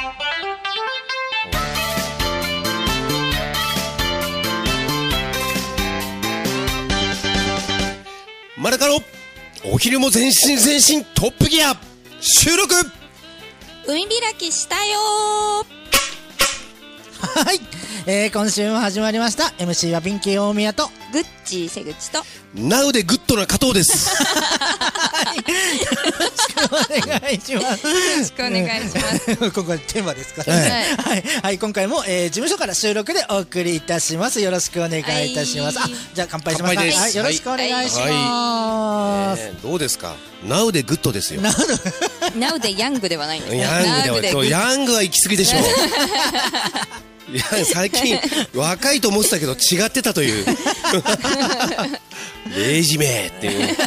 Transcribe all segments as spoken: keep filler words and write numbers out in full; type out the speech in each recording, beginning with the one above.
マラカロお昼も全身全身トップギア収録海開きしたよーはい、えー、今週も始まりました。 エムシー はピンキー大宮とグッチー瀬口とナウでグッドな加藤です。 はい、よろしくお願いします。 よろしくお願いします。 今回テーマですからね。はい、はい、今回も、えー、事務所から収録でお送りいたします。よろしくお願いいたします。はい、あ、じゃあ乾杯します。 乾杯です。 はい、よろしくお願いします。 はい、えー、どうですか。ナウでグッドですよ。 ナウナウでヤングではないんですね。 ヤングではヤングは行き過ぎでしょう。いや最近若いと思ってたけど違ってたというレジめっていうね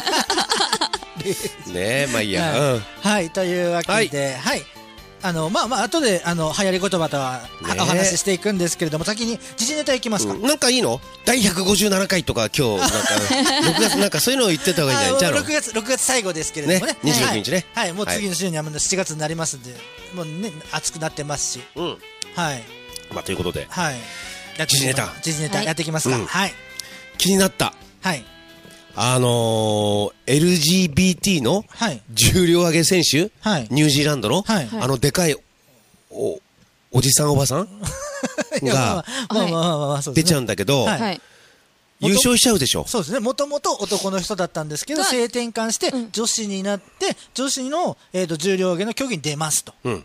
え、まあいいや、 はい、うん、はい、というわけで、はい、はい、あのまあまあ後であの流行り言葉とは、ね、お話ししていくんですけれども、先に時事ネタいきますか、うん、 なんかいいのだいひゃくごじゅうななかいとか今日なんかろくがつなんかそういうのを言ってた方がいいんじゃない？じゃあろくがつろくがつ最後ですけれどもね、 ねにじゅうろくにちね、 はい、はい、もう次の週にはしちがつになりますんで、もうね暑くなってますし、うん、はい、 まあということで、 はい、 時事ネタ時事ネタやっていきますか、はい、うん、はい、 気になった、はい、あのー、エルジービーティー の重量挙げ選手、はい、ニュージーランドの、はい、あのでかい お, おじさんおばさんが出ちゃうんだけど、はい、優勝しちゃうでしょ。 そうですね。もともと男の人だったんですけど、性転換して女子になって、うん、女子の、えーと、重量挙げの競技に出ますと。うん、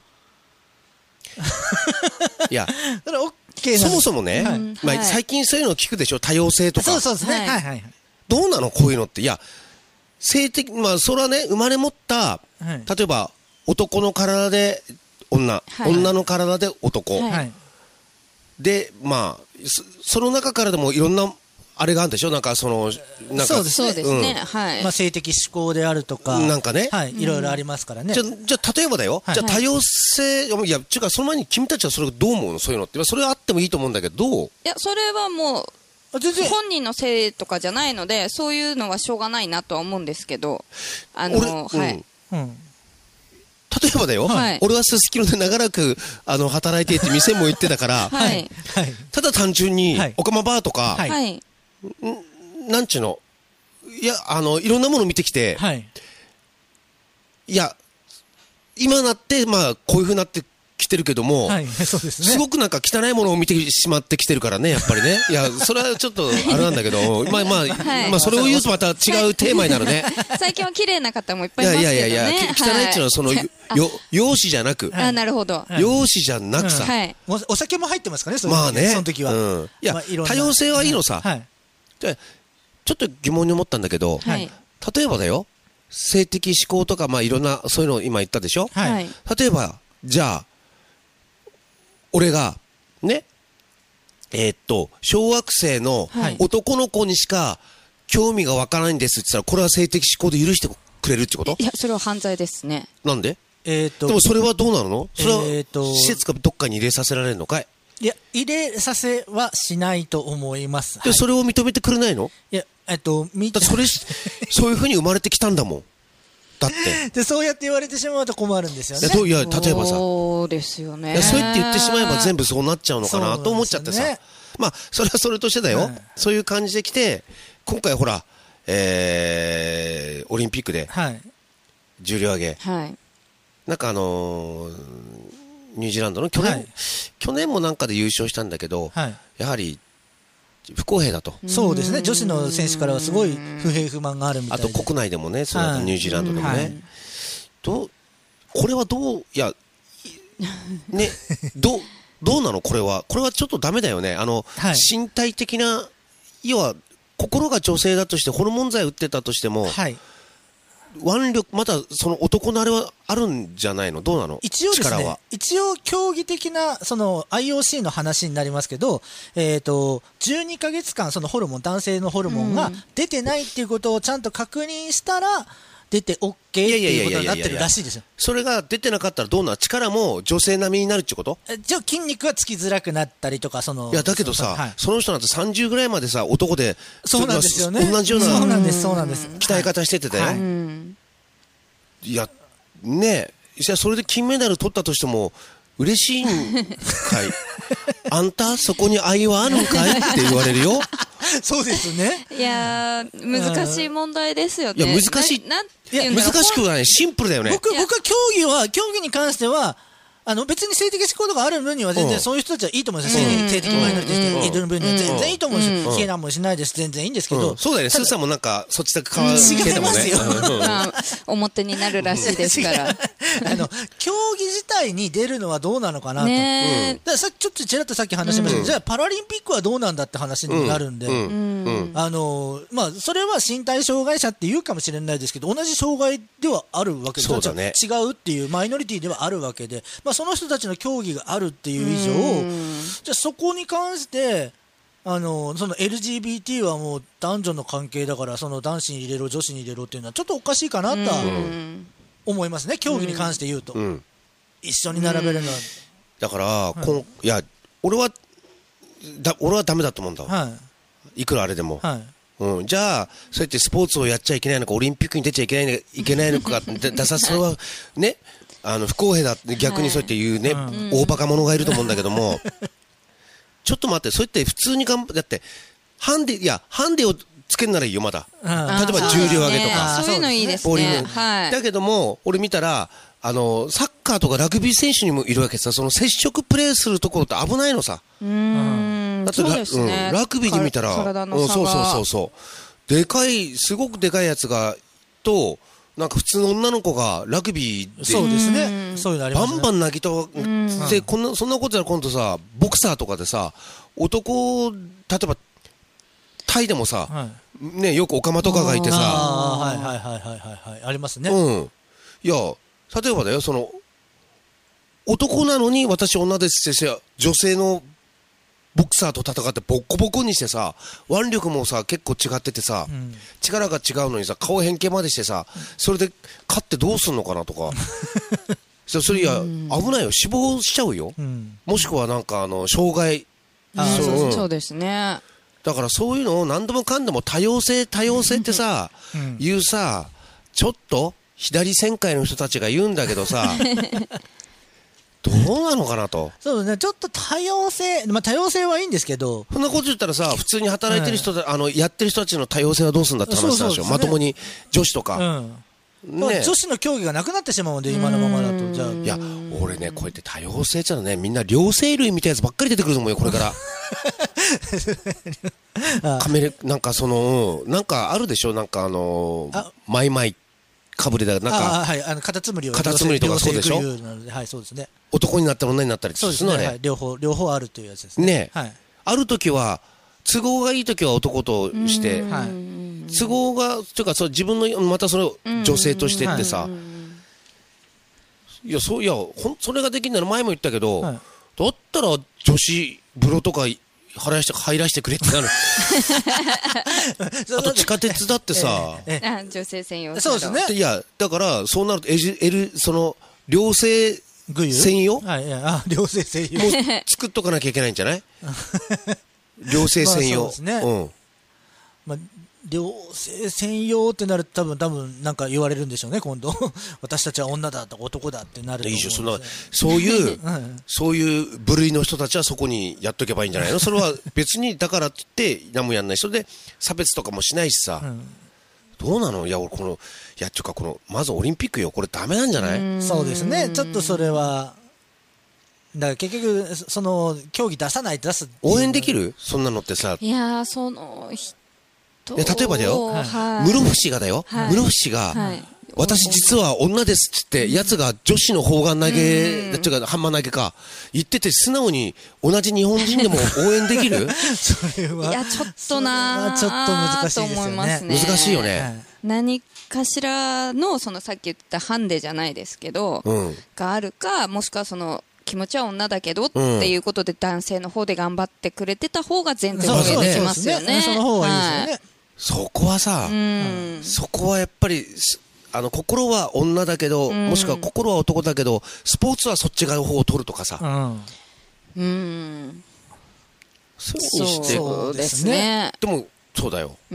いやそれ OK そもそもね、はい、まあ、最近そういうのを聞くでしょ、多様性とか。 そうそうですね、はいはいはい、 どうなのこういうのって。いや性的、まあそれはね、生まれ持った、はい、例えば男の体で女、はい、女の体で男、はい、でまあ そ, その中からでもいろんなあれがあるんでしょ。なんかそのなんかそうですね、 うん、はい、 まあ、性的指向であるとかなんかね、 はい、いろいろありますからね。 じゃじゃ例えばだよ、はい、じゃあ多様性、はい、いやちゅうかその前に君たちはそれをどう思うの？そういうのってそれはあってもいいと思うんだけど、どう？ いやそれはもう本人のせいとかじゃないので、そういうのはしょうがないなとは思うんですけど、あの、はい、うん、 例えばだよ、はい、俺はすすきので長らくあの働いていて店も行ってたから、はい、ただ単純に、はい、オカマバーとか、はい、んなんちゅうの、いやあのいろんなものを見てきて、はい、いや今なってまあこういう風になってきてるけども、はい、そうですね、すごくなんか汚いものを見てしまってきてるからね、やっぱりね。いやそれはちょっとあれなんだけどまあまあ、はい、まあそれを言うとまた違うテーマになるね。 最近は綺麗な方もいっぱいいますけどね。いやいやいや、 汚いっていうのはその、はい、よ容姿じゃなく、 あ、なるほど、 容姿じゃなくさ、 はい、 お, お酒も入ってますかね、 まあね、 その時は、うん、 いや、まあ、多様性はいいのさ、はい、でちょっと疑問に思ったんだけど、はい、例えばだよ、性的指向とかまあいろんなそういうのを今言ったでしょ、はい、例えばじゃあ俺がねえー、っと小学生の男の子にしか興味がわからないんですって言ったら、これは性的指向で許してくれるってこと？ いやそれは犯罪ですね。 なんで？ えー、っとでもそれはどうなの？それは施設かどっかに入れさせられるのかい？ いや入れさせはしないと思います。 で、はい、それを認めてくれないの？ いやえっとみだそれそういう風に生まれてきたんだもん。だってでそうやって言われてしまうと困るんですよね。 いや、いや例えばさ、 そうですよね。 そうやって言ってしまえば全部そうなっちゃうのかなと思っちゃってさ、ね、まあそれはそれとしてだよ、はい、そういう感じで来て、今回ほら、えー、オリンピックで重量挙げ、はい、なんかあのー、ニュージーランドの去年、はい、去年もなんかで優勝したんだけど、はい、やはり不公平だと。 そうですね、女子の選手からはすごい不平不満があるみたいで、 あと国内でもね、そうだとニュージーランドでもね、はい、どうこれはどう、いやねどうどうなのこれはこれはちょっとダメだよね。あの、はい、身体的な、要は心が女性だとしてホルモン剤打ってたとしても、はい、腕力またその男のあれはあるんじゃないの？どうなの？ 一応ですね、一応競技的なその アイオーシー の話になりますけど、えっとじゅうにかげつかんそのホルモン、男性のホルモンが出てないっていうことをちゃんと確認したら出て OK っていうことになってるらしいですよ。 それが出てなかったらどうなる？力も女性並みになるってこと？ じゃあ筋肉がつきづらくなったりとか、そのいやだけどさ、はい、その人なんてさんじゅうぐらいまでさ男で、 そうなんですよね、 同じようなそうなんですそうなんです鍛え方しててたよ、はい、いやねえ、それで金メダル取ったとしても嬉しいんかいあんたそこに愛はあるんかいって言われるよ。 そうですね。 いやー、難しい問題ですよね。 いや、難しい。 な、なんていうんだろう、難しくはない。シンプルだよね。 僕、僕は競技は、競技に関しては、あの別に性的指向とかある分には全然そういう人たちはいいと思うんですよ。性的マイノリティしている分には全然いいと思うんですよ。否定なんもしないです。全然いいんですけど。 そうだよね。スーさんもなんかそっちだけ変わる系だもんね。 表になるらしいですから。 あの競技自体に出るのはどうなのかなと。ださちょっとちらっとさっき話しましたけど、じゃあパラリンピックはどうなんだって話になるんで、あのまあそれは身体障害者って言うかもしれないですけど、同じ障害ではあるわけです。違うっていうマイノリティではあるわけで、まあその人たちの競技があるっていう以上、じゃあそこに関してあのその エルジービーティー はもう男女の関係だから、その男子に入れろ女子に入れろっていうのはちょっとおかしいかなとは思いますね。競技に関して言うと、うん、一緒に並べるのはだから、はい、このいや俺はだ俺はダメだと思うんだ、はい、いくらあれでも、はい、うん、じゃあそうやってスポーツをやっちゃいけないのか、オリンピックに出ちゃいけないいけないのかださそれはね、あの不公平だって逆にそうやって言うね、はい、大バカ者がいると思うんだけども、ちょっと待って、そうやって普通に頑張だってハンデいやハンデをつけるならいいよまだ、例えば重量上げとか、 そういうのいいですね。 だけども俺見たらあのサッカーとかラグビー選手にもいるわけさ、その接触プレーするところって危ないのさ。うーん、だってそうですね、うん、ラグビーで見たら、 体の差が、 うん、そうそうそうそうでかいすごくでかいやつがとなんか普通の女の子がラグビーでそうですね、そういうのありますね、 バンバン投げとで、こんなそんなことやら今度さボクサーとかでさ男例えばタイでもさ、はい、ね、よくオカマとかがいてさ、 あ、はいはいはいはいはい、ありますね。 うん、いや例えばだよ、その男なのに私女ですって女性のボクサーと戦ってボッコボコにしてさ、腕力もさ結構違っててさ、うん、力が違うのにさ顔変形までしてさ、それで勝ってどうすんのかなとかそれいや、うん、危ないよ、死亡しちゃうよ、うん、もしくはなんかあの障害、 あそう、うん、そうですね。 だからそういうのを何でもかんでも多様性多様性ってさ、うん、言うさ、ちょっと左旋回の人たちが言うんだけどさどうなのかなと。 そうですね、ちょっと多様性、まあ多様性はいいんですけど、 そんなこと言ったらさ、普通に働いてる人、はい、あのやってる人たちの多様性はどうするんだって話なんですよ。まともに女子とか、うんね、 女子の競技がなくなってしまうので今のままだと。じゃあいや俺ね、こうやって多様性ってのはね、みんな両生類みたいなやつばっかり出てくると思うよこれからカメレなんかそのなんかあるでしょ、なんかあのー、マイマイかぶりだなんか、 あ、はい、あのカタツムリをカタツムリとかそうでしょ、 はい、そうですね、 男になったら女になったりそうですね、はい、両方両方あるというやつですね。 ね、はい、ある時は都合がいい時は男として、はい、都合がというかそう自分のまたそれを女性としてってさ、いやそういやほんそれができるなら前も言ったけど、はい、だったら女子風呂とか入らして入らしてくれってなるあと地下鉄だってさ、 えーえー、女性専用そうですね。 いやだからそうなると L, L その両性専用、 はい、いやあ両性専用もう作っとかなきゃいけないんじゃない両性専用、まあそうですね、うん、まあ両性専用ってなると多分多分なんか言われるんでしょうね今度私たちは女だとか男だってなると思うんですよ。いいそんなそういう、うん、そういう部類の人たちはそこにやっとけばいいんじゃないのそれは別にだからって言って何もやんない。それで差別とかもしないしさ、うん、どうなの。いや俺このいやっていうかこのまずオリンピックよこれダメなんじゃない。 うそうですね、ちょっとそれはだから結局その競技出さない出す応援できるそんなのってさ。 いやその例えばだよ、はい、室伏がだよ、はい、室伏が、はい、私実は女ですっつってやつが女子の砲丸投げっていうかハンマー投げか言ってて素直に同じ日本人でも応援できるそれはいやちょっとなちょっと難しいですよね。 ね難しいよね、はい、 何かしらのそのさっき言ったハンデじゃないですけど、うん、があるかもしくはその気持ちは女だけどっていうことで男性の方で頑張ってくれてた方が全然応援できますよね。 その方がいいですよね、はい、 そこはさ、うん、そこはやっぱりあの心は女だけど、うん、もしくは心は男だけどスポーツはそっち側の方を取るとかさ、うん、うん、そうにしてそうですね。 でもそうだよ。 うん。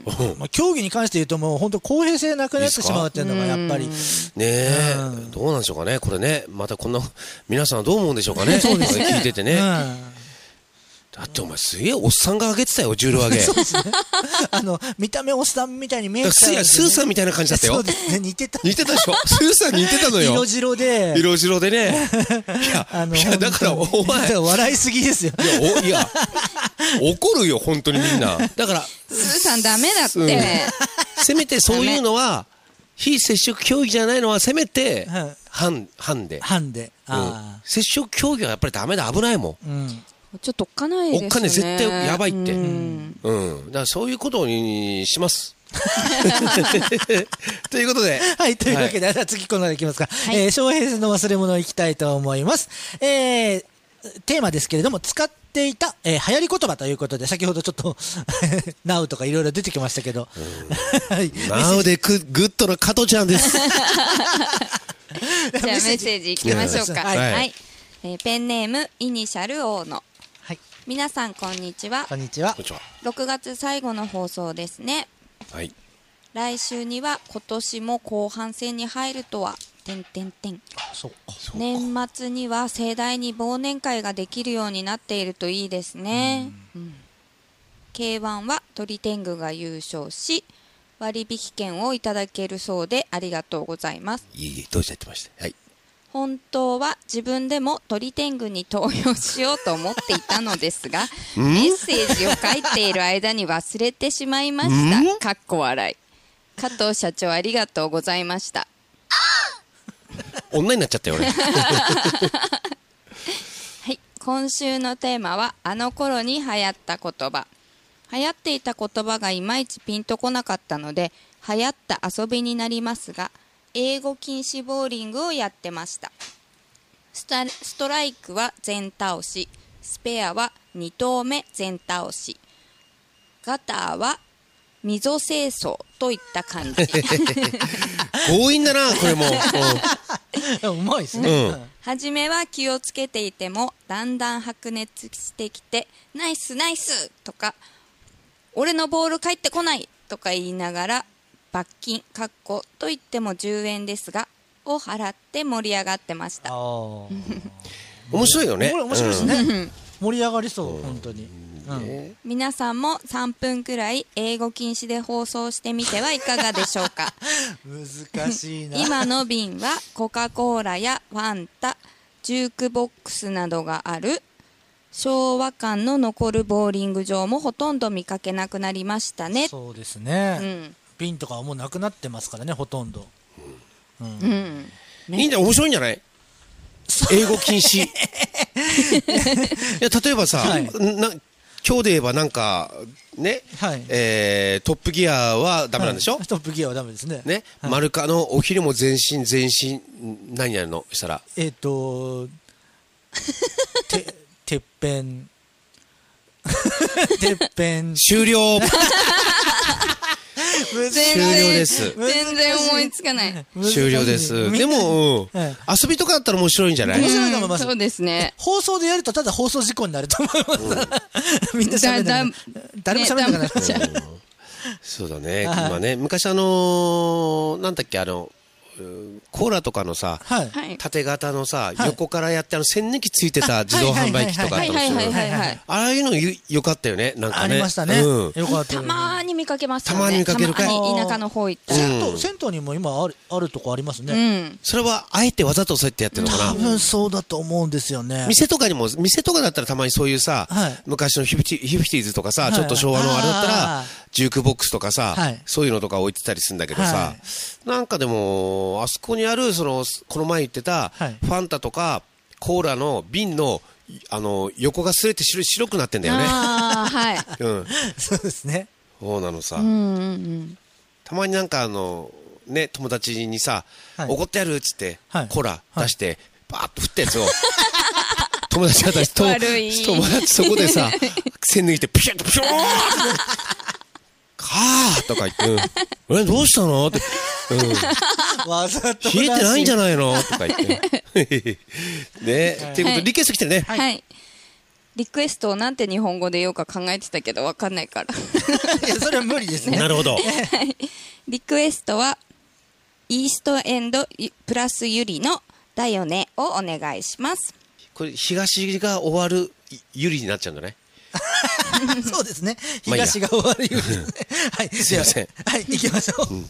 まあ競技に関して言うともう本当公平性なくなってしまうっていうのがやっぱり。ねえ、どうなんでしょうかね。これね、またこんな、皆さんはどう思うんでしょうかね。そうですね。聞いててね。だってお前すげえおっさんが上げてたよ、重量上げ。そうですね。 あの、見た目おっさんみたいに見えてた、ね。 スーさんみたいな感じだったよ。 そうですね、似てた。 似てたでしょ。スーさん似てたのよ。 色白で。 色白でね。いや、あのいやだからお前。 笑いすぎですよ。 いや、おいや怒るよ、本当にみんな。だから。 スーさんダメだって。うん、 せめてそういうのは、非接触競技じゃないのは、せめて、ハン、ハンで。 ハンで。 あうん、接触競技はやっぱりダメだ、危ないもん。うんちょっとおっかないですよね。 おっかね絶対やばいって。うん。うん。だからそういうことにします。ということで。 はい。というわけで、はい、次このいきますか。はい、えー、翔平の忘れ物いきたいと思います。えー、テーマですけれども、使っていた、えー、流行り言葉ということで、先ほどちょっと、ナウとかいろいろ出てきましたけど。 ナウでグッドな加藤ちゃんです。 じゃあメッセージいきましょうか。はい。はい、えー、ペンネーム、イニシャル大野。皆さんこんにちは。 こんにちは。 ろくがつ最後の放送ですね。 はい。 来週には今年も後半戦に入るとは。てんてんてん。 そうか。 年末には盛大に忘年会ができるようになっているといいですね。うん、うん、ケーワン は鳥天狗が優勝し割引券をいただけるそうでありがとうございます。 いえいえ、どうしてやってました。はい。 本当は自分でも鳥天狗に投票しようと思っていたのですがメッセージを書いている間に忘れてしまいました。かっこ笑い。加藤社長ありがとうございました。 女になっちゃったよ俺。 はい、今週のテーマはあの頃に流行った言葉。流行っていた言葉がいまいちピンとこなかったので流行った遊びになりますが英語禁止ボーリングをやってました。スタストライクは全倒し、スペアはに投目全倒し、ガターは溝清掃といった感じ。 強引だなこれも。 うまいですね。うん、 初めは気をつけていてもだんだん白熱してきてナイスナイスとか俺のボール返ってこないとか言いながら罰金、かっこと言ってもじゅうえんですがを払って盛り上がってました。 面白いよね。 面白いですね。うん、盛り上がりそう、うん、本当に、うん、 皆さんもさんぷんくらい英語禁止で放送してみてはいかがでしょうか。 難しいな。 今の瓶はコカ・コーラやファンタ、ジュークボックスなどがある昭和感の残るボーリング場もほとんど見かけなくなりましたね。 そうですね、 うん、 瓶とかはもうなくなってますからね、ほとんど。 うんうんうん、いいんじゃん、面白いんじゃない？英語禁止。いや例えばさ、はい、な今日で言えばなんかね、はい、えー、トップギアはダメなんでしょ？ はい、トップギアはダメですね。 ね、はい、マルカのお昼も全身全身何やるのしたら。 えっ、ー、とててっぺんてっぺん終了。 終了です。全然思いつかない。 終了です。でも、うん、遊びとかだったら面白いんじゃない？面白いと思います。そうですね。 放送でやるとただ放送事故になると思います。うん、みんな喋んない。誰も喋んないから。 そうだね。今ね、昔あのー、なんだっけあの。コーラとかのさ、はい、縦型のさ、はい、横からやってあの栓抜きついてた自動販売機とかあったんですよ。ああいうのよかったよね、なんかね。 ありましたね。うん、よかった。 たまーに見かけますよね。 たまに見かけるかい。 田舎の方行ったら。銭湯、銭湯にも今ある、あるとこありますね。 うん。 それはあえてわざとそうやってやってるのかな。 多分そうだと思うんですよね。 店とかにも、店とかだったらたまにそういうさ、はい、昔のヒフティ、ヒフティーズとかさ、はい、ちょっと昭和のあれだったら、ジュークボックスとかさ、はい、そういうのとか置いてたりするんだけどさ、はい、なんかでも、あそこにある、その、この前言ってた、はい、ファンタとか、コーラの瓶の、あの、横がすれて白、白くなってんだよね。 ああ、はい。 うん。そうですね。 そうなのさ。 うんうんうん、 たまになんかあの、ね、友達にさ、はい、怒ってやるっつって、はい、コーラ出して、バーッと振ったやつを、友達が出して、友達そこでさ、栓抜いて、ピシャッとピショーンかーとか言って、うん、え、どうしたのって、 うん、わざと冷えてないんじゃないのとか言って。ね、ということで、リクエスト来てるね。 はい。 リクエストをなんて日本語で言おうか考えてたけど分かんないからいやそれは無理ですね。 なるほどリクエストはイーストエンドプラスユリのだよねをお願いします。 これ東が終わるユリになっちゃうんだねそうですね、東が終わるユリはい、 すいません。 はい行きましょう、うん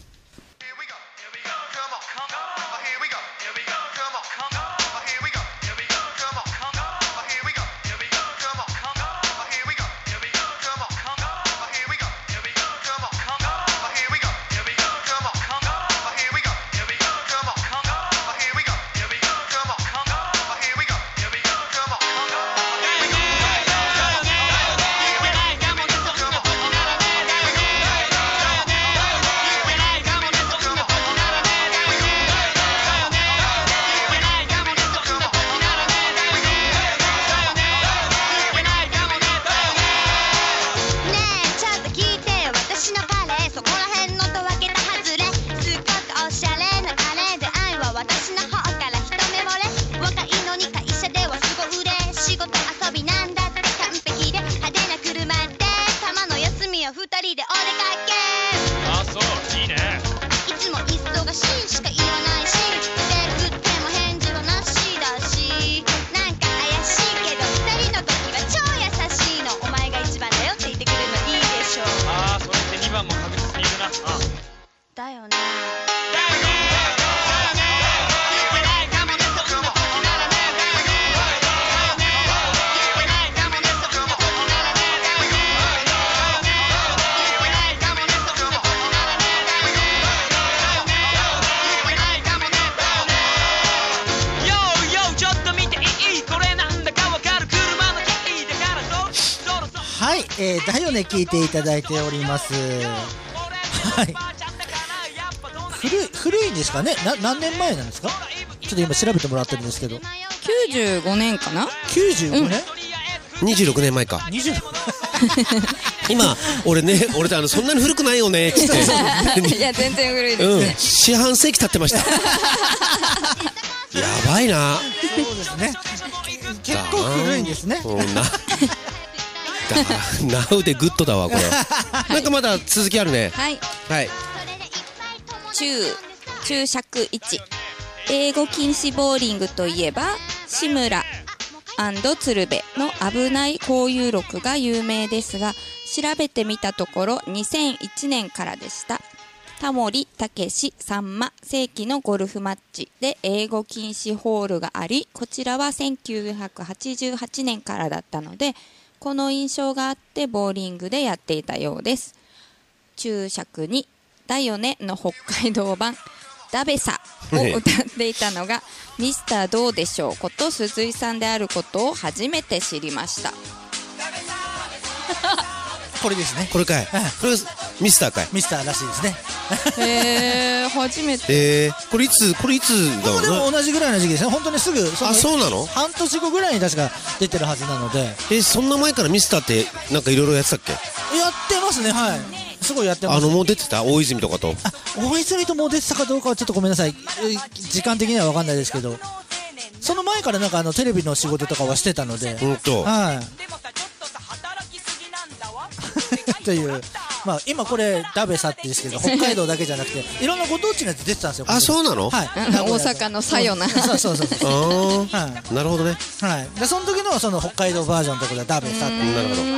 はい、えー、だよね聞いていただいております。はい。古い古いんですかね。な何年前なんですか。ちょっと今調べてもらってるんですけど。 きゅうじゅうごねんかな。 きゅうじゅうごねん。 うん、にじゅうろくねんまえか。 にじゅうろく今俺ね、俺ってあのそんなに古くないよねっつっていや全然古いですね、 うん、四半世紀経ってましたやばいな。 そうですね、結構古いんですね。 ナウでグッドだわこれなんかまだ続きあるね。 はいはい。 注注釈いち、英語禁止ボーリングといえば志村鶴瓶の危ない交友録が有名ですが、調べてみたところにせんいちねんからでした。タモリ、たけし、さんま世紀のゴルフマッチで英語禁止ホールがあり、こちらはせんきゅうひゃくはちじゅうはちねんからだったので、この印象があってボーリングでやっていたようです。注釈に、だよねの北海道版ダベサを歌っていたのがミスターどうでしょうこと鈴井さんであることを初めて知りましたこれですね。 これかい、これミスターかい。 ミスターらしいですね。 へー、初めて。 えー、これいつこれいつだろうな。 でも同じぐらいの時期ですね。本当にすぐそのあ、そうなの。 半年後ぐらいに確か出てるはずなので。 えー、そんな前からミスターってなんかいろいろやってたっけ。 やってますね。はい、すごいやってます。 あのもう出てた大泉とかと。 あ、大泉ともう出てたかどうかはちょっとごめんなさい、時間的には分かんないですけど、その前からなんかあのテレビの仕事とかはしてたので。 うんと、 はいという、まあ、今これダベサってですけど北海道だけじゃなくていろんなご当地のやつ出てたんですよ。 あ、そうなの。 はい、 大阪のさよな、 そうそうそうそう、 はい、なるほどね。 はい、でその時のその北海道バージョンのところでダベサっていう。 なるほど。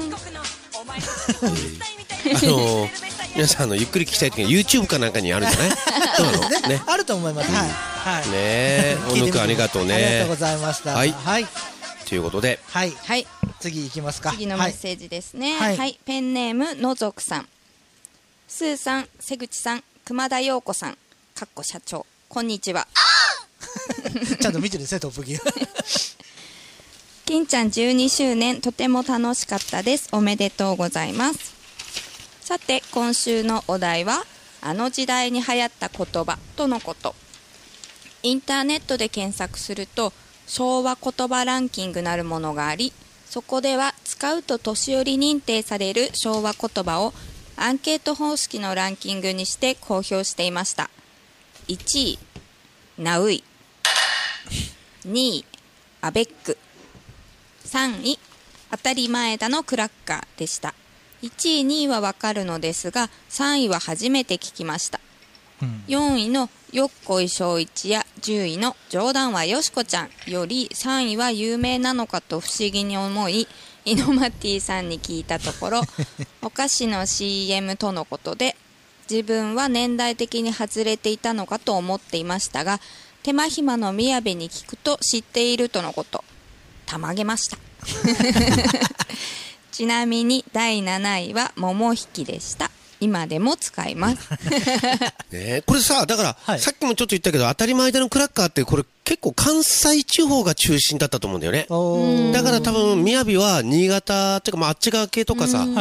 はいあのー、皆さんのゆっくり聞きたいときに YouTube かなんかにあるんじゃないそうなのね。 あると思います。はい、はい、 ねえ、おぬくありがとうね。 ありがとうございました。 はい、 はい、 ということで、 はい、 はい、 次いきますか。 次のメッセージですね。 はい、 はい、ペンネームのぞくさん、スーさん、瀬口さん、熊田陽子さん、かっこ社長、こんにちは。 ちゃんと見てるんですね、トップギア。 金ちゃんじゅうにしゅうねんとても楽しかったです。おめでとうございます。さて今週のお題はあの時代に流行った言葉とのこと。インターネットで検索すると昭和言葉ランキングなるものがあり、そこでは使うと年寄り認定される昭和言葉をアンケート方式のランキングにして公表していました。いちいナウイ、にいアベック、さんい当たり前だのクラッカーでした。いちいにいはわかるのですが、さんいは初めて聞きました。うん、よんいのよっこいしょういちやじゅういの冗談はよしこちゃんよりさんいは有名なのかと不思議に思い、イノマティさんに聞いたところお菓子の シーエム とのことで、自分は年代的に外れていたのかと思っていましたが、手間暇のみやべに聞くと知っているとのこと。たまげましたちなみにだいなないは桃引きでした。今でも使いますね、これさ、だから、はい、さっきもちょっと言ったけど、当たり前だのクラッカーってこれ結構関西地方が中心だったと思うんだよね。だから多分雅は新潟っていうか、まあ、あっち側系とかさ、うん、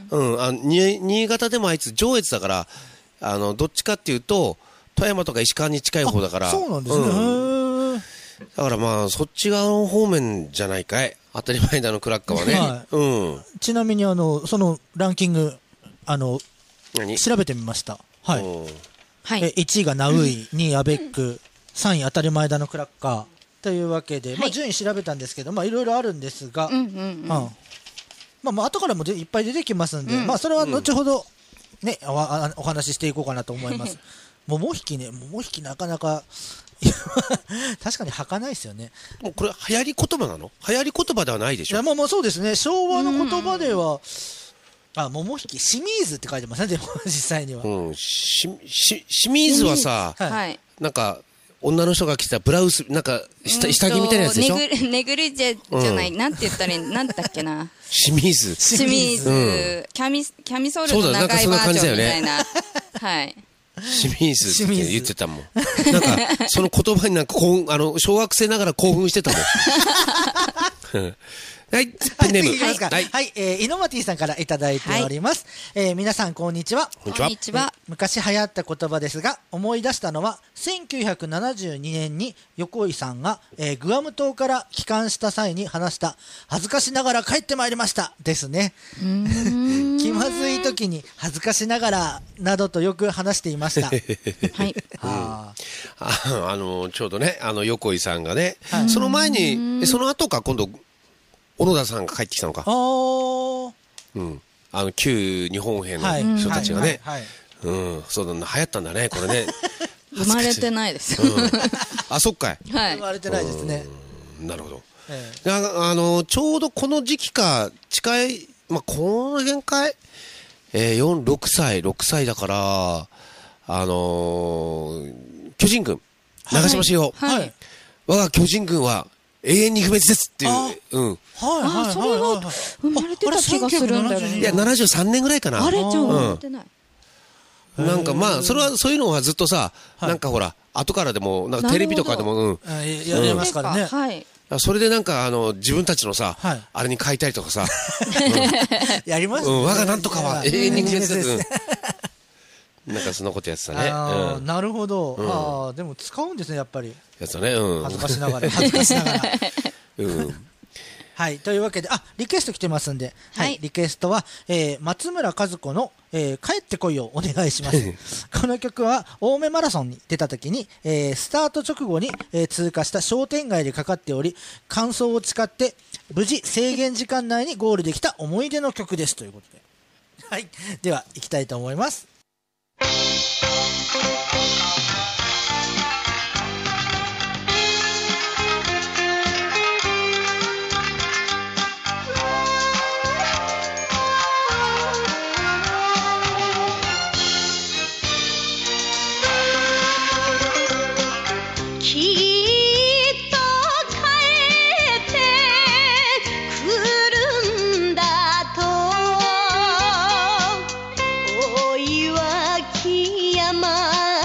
うん、あに新潟でもあいつ上越だから、あのどっちかっていうと富山とか石川に近い方だから。 そうなんですね、うん、 だからまあそっち側の方面じゃないかい、当たり前だのクラッカーはね、はい、うん、 ちなみにあのそのランキングあの調べてみました。はい。はい、えいちいがナウイ、にいアベック、さんい当たり前だのクラッカーというわけで、はい、まあ順位調べたんですけど、まあいろいろあるんですが、うんうんうん、まあまあ後からもでいっぱい出てきますんで、うん、まあそれは後ほどね、うん、お, お話ししていこうかなと思います。桃引きね、桃引きなかなか確かに履かないですよね。 もうこれ流行り言葉なの？流行り言葉ではないでしょ。 いや、まあまあそうですね。昭和の言葉では。あ、桃引き、清水って書いてますね、でも実際には。 うん、し、し、清水はさ、はい、なんか、女の人が着たブラウス、なんか、下、下着みたいなやつでしょ？ ネグ、ネグリジェじゃない、うん、なんて言ったらいい、なんだっけな。 清水。 清水。うん、キャミ、キャミソールの長いバージョンみたいな。はい。 清水って言ってたもん。なんか、その言葉になんか興奮、あの、小学生ながら興奮してたもん。はい、ペンネーム。 はい、はい、はい、えー、イノマティさんからいただいております。はい、えー、皆さん、こんにちは。 こんにちは。 昔流行った言葉ですが、思い出したのは、せんきゅうひゃくななじゅうにねんに横井さんが、えー、グアム島から帰還した際に話した、恥ずかしながら帰ってまいりましたですね。うーん気まずい時に恥ずかしながらなどとよく話していました。はい。 ああ、あの、ちょうどね、あの、横井さんがね、はい、その前に、その後か、今度、小野田さんが帰ってきたのか。ああ。うん。あの、旧日本兵の人たちがね。はい。うん。そうだな、流行ったんだね、これね。 生まれてないです。 うん、あ、そっかい。 はい。生まれてないですね。 なるほど。ええ、あ, あの、ちょうどこの時期か、近い、まあ、この辺かい、えー、よん、ろくさい、ろくさいだから、あのー、巨人軍、長嶋茂雄。はい。はい、我が巨人軍は、永遠に不滅ですっていう。うん。はいはい。あ、それは生まれてた気がするんだよね。 いや、ななじゅうさんねんぐらいかな。 あれじゃ生まれてない。 なんかまあ、それは、そういうのはずっとさ、なんかほら、後からでも、なんかテレビとかでも、うん。 やりますからね。 はい。 それでなんか、あの、自分たちのさ、あれに書いたりとかさ。 やりますね。 我がなんとかは永遠に不滅です。なんかそんなことやってたね。 ああ、なるほど。ああ、でも使うんですね、やっぱり。 やつだね、うん。 恥ずかしながら、恥ずかしながら。うん。はい、というわけで、あ、リクエスト来てますんで、はい、はい、リクエストは、えー、松村和子の、えー、帰ってこいをお願いします。この曲は、青梅マラソンに出た時に、えー、スタート直後に、えー、通過した商店街でかかっており、感想を誓って、無事制限時間内にゴールできた思い出の曲です、ということで。はい、では、行きたいと思います。 山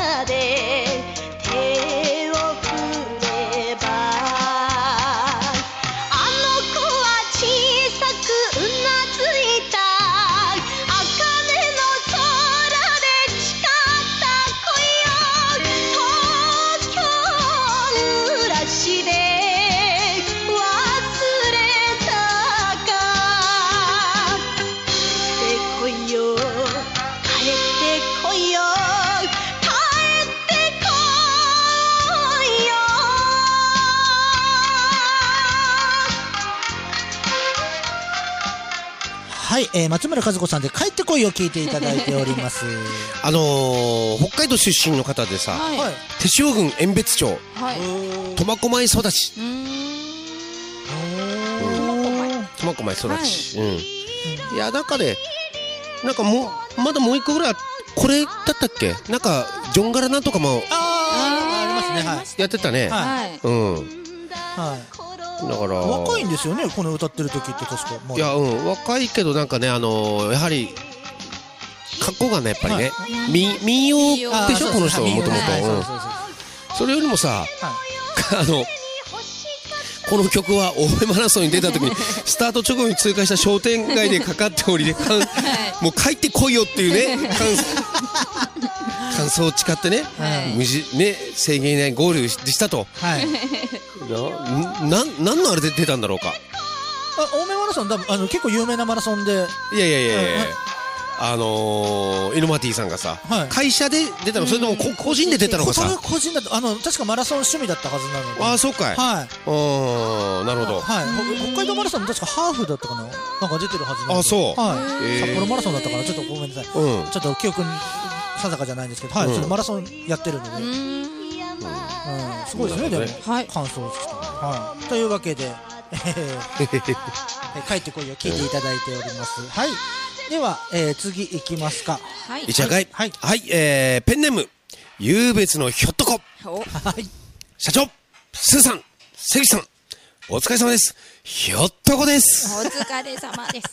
はい、えー、松村和子さんで帰ってこいを聞いていただいております。 あのー、北海道出身の方でさ、はい、手塩郡遠別町、はい、苫小牧育ち。苫小牧育ち。うん。いや、中で、なんかもう、まだもう一個ぐらい、これだったっけ？なんか、ジョンガラなんとかも、 ああ、ありますね、はい。 やってたね。 はい。 うん。 はい。 だから若いんですよね、この歌ってる時って確か。 いや、うん、若いけどなんかね、あのー、やはり格好がね、やっぱりね、はい、民民謡でしょ、この人もともと。それよりもさ、はい、あのこの曲は青梅マラソンに出た時にスタート直後に通過した商店街でかかっておりで、もう帰ってこいよっていうね感想を誓ってね、はい、無事ね、制限ないゴールしたと。はい。な、な、なんのあれで出たんだろうか。 あ、青梅マラソン、多分あの結構有名なマラソンで。 いやいやいやいや、あのー、イノマティさんがさ、はい、会社で出たの、それとも個人で出たのかさ。 それは個人だと、あの確かマラソン趣味だったはずなので。 ああ、そうかい。 はい。 うん、なるほど。 はい。北海道マラソン確かハーフだったかな、なんか出てるはずなので。 あ、そう。 はい。札幌マラソンだったから、ちょっとごめんなさい。うん。ちょっと記憶に定かじゃないんですけど、はい、それマラソンやってるので。うん。すごいですね、でも。はい。感想を聞くと。はい。というわけで、帰ってこいを聞いていただいております。はい。では、えー、次いきますか。 はい。いちゃかい。はい。はい。えー、ペンネーム、ゆうべつのひょっとこ。はい。社長、スーさん、関さん、お疲れ様です。ひょっとこです。 お疲れ様です。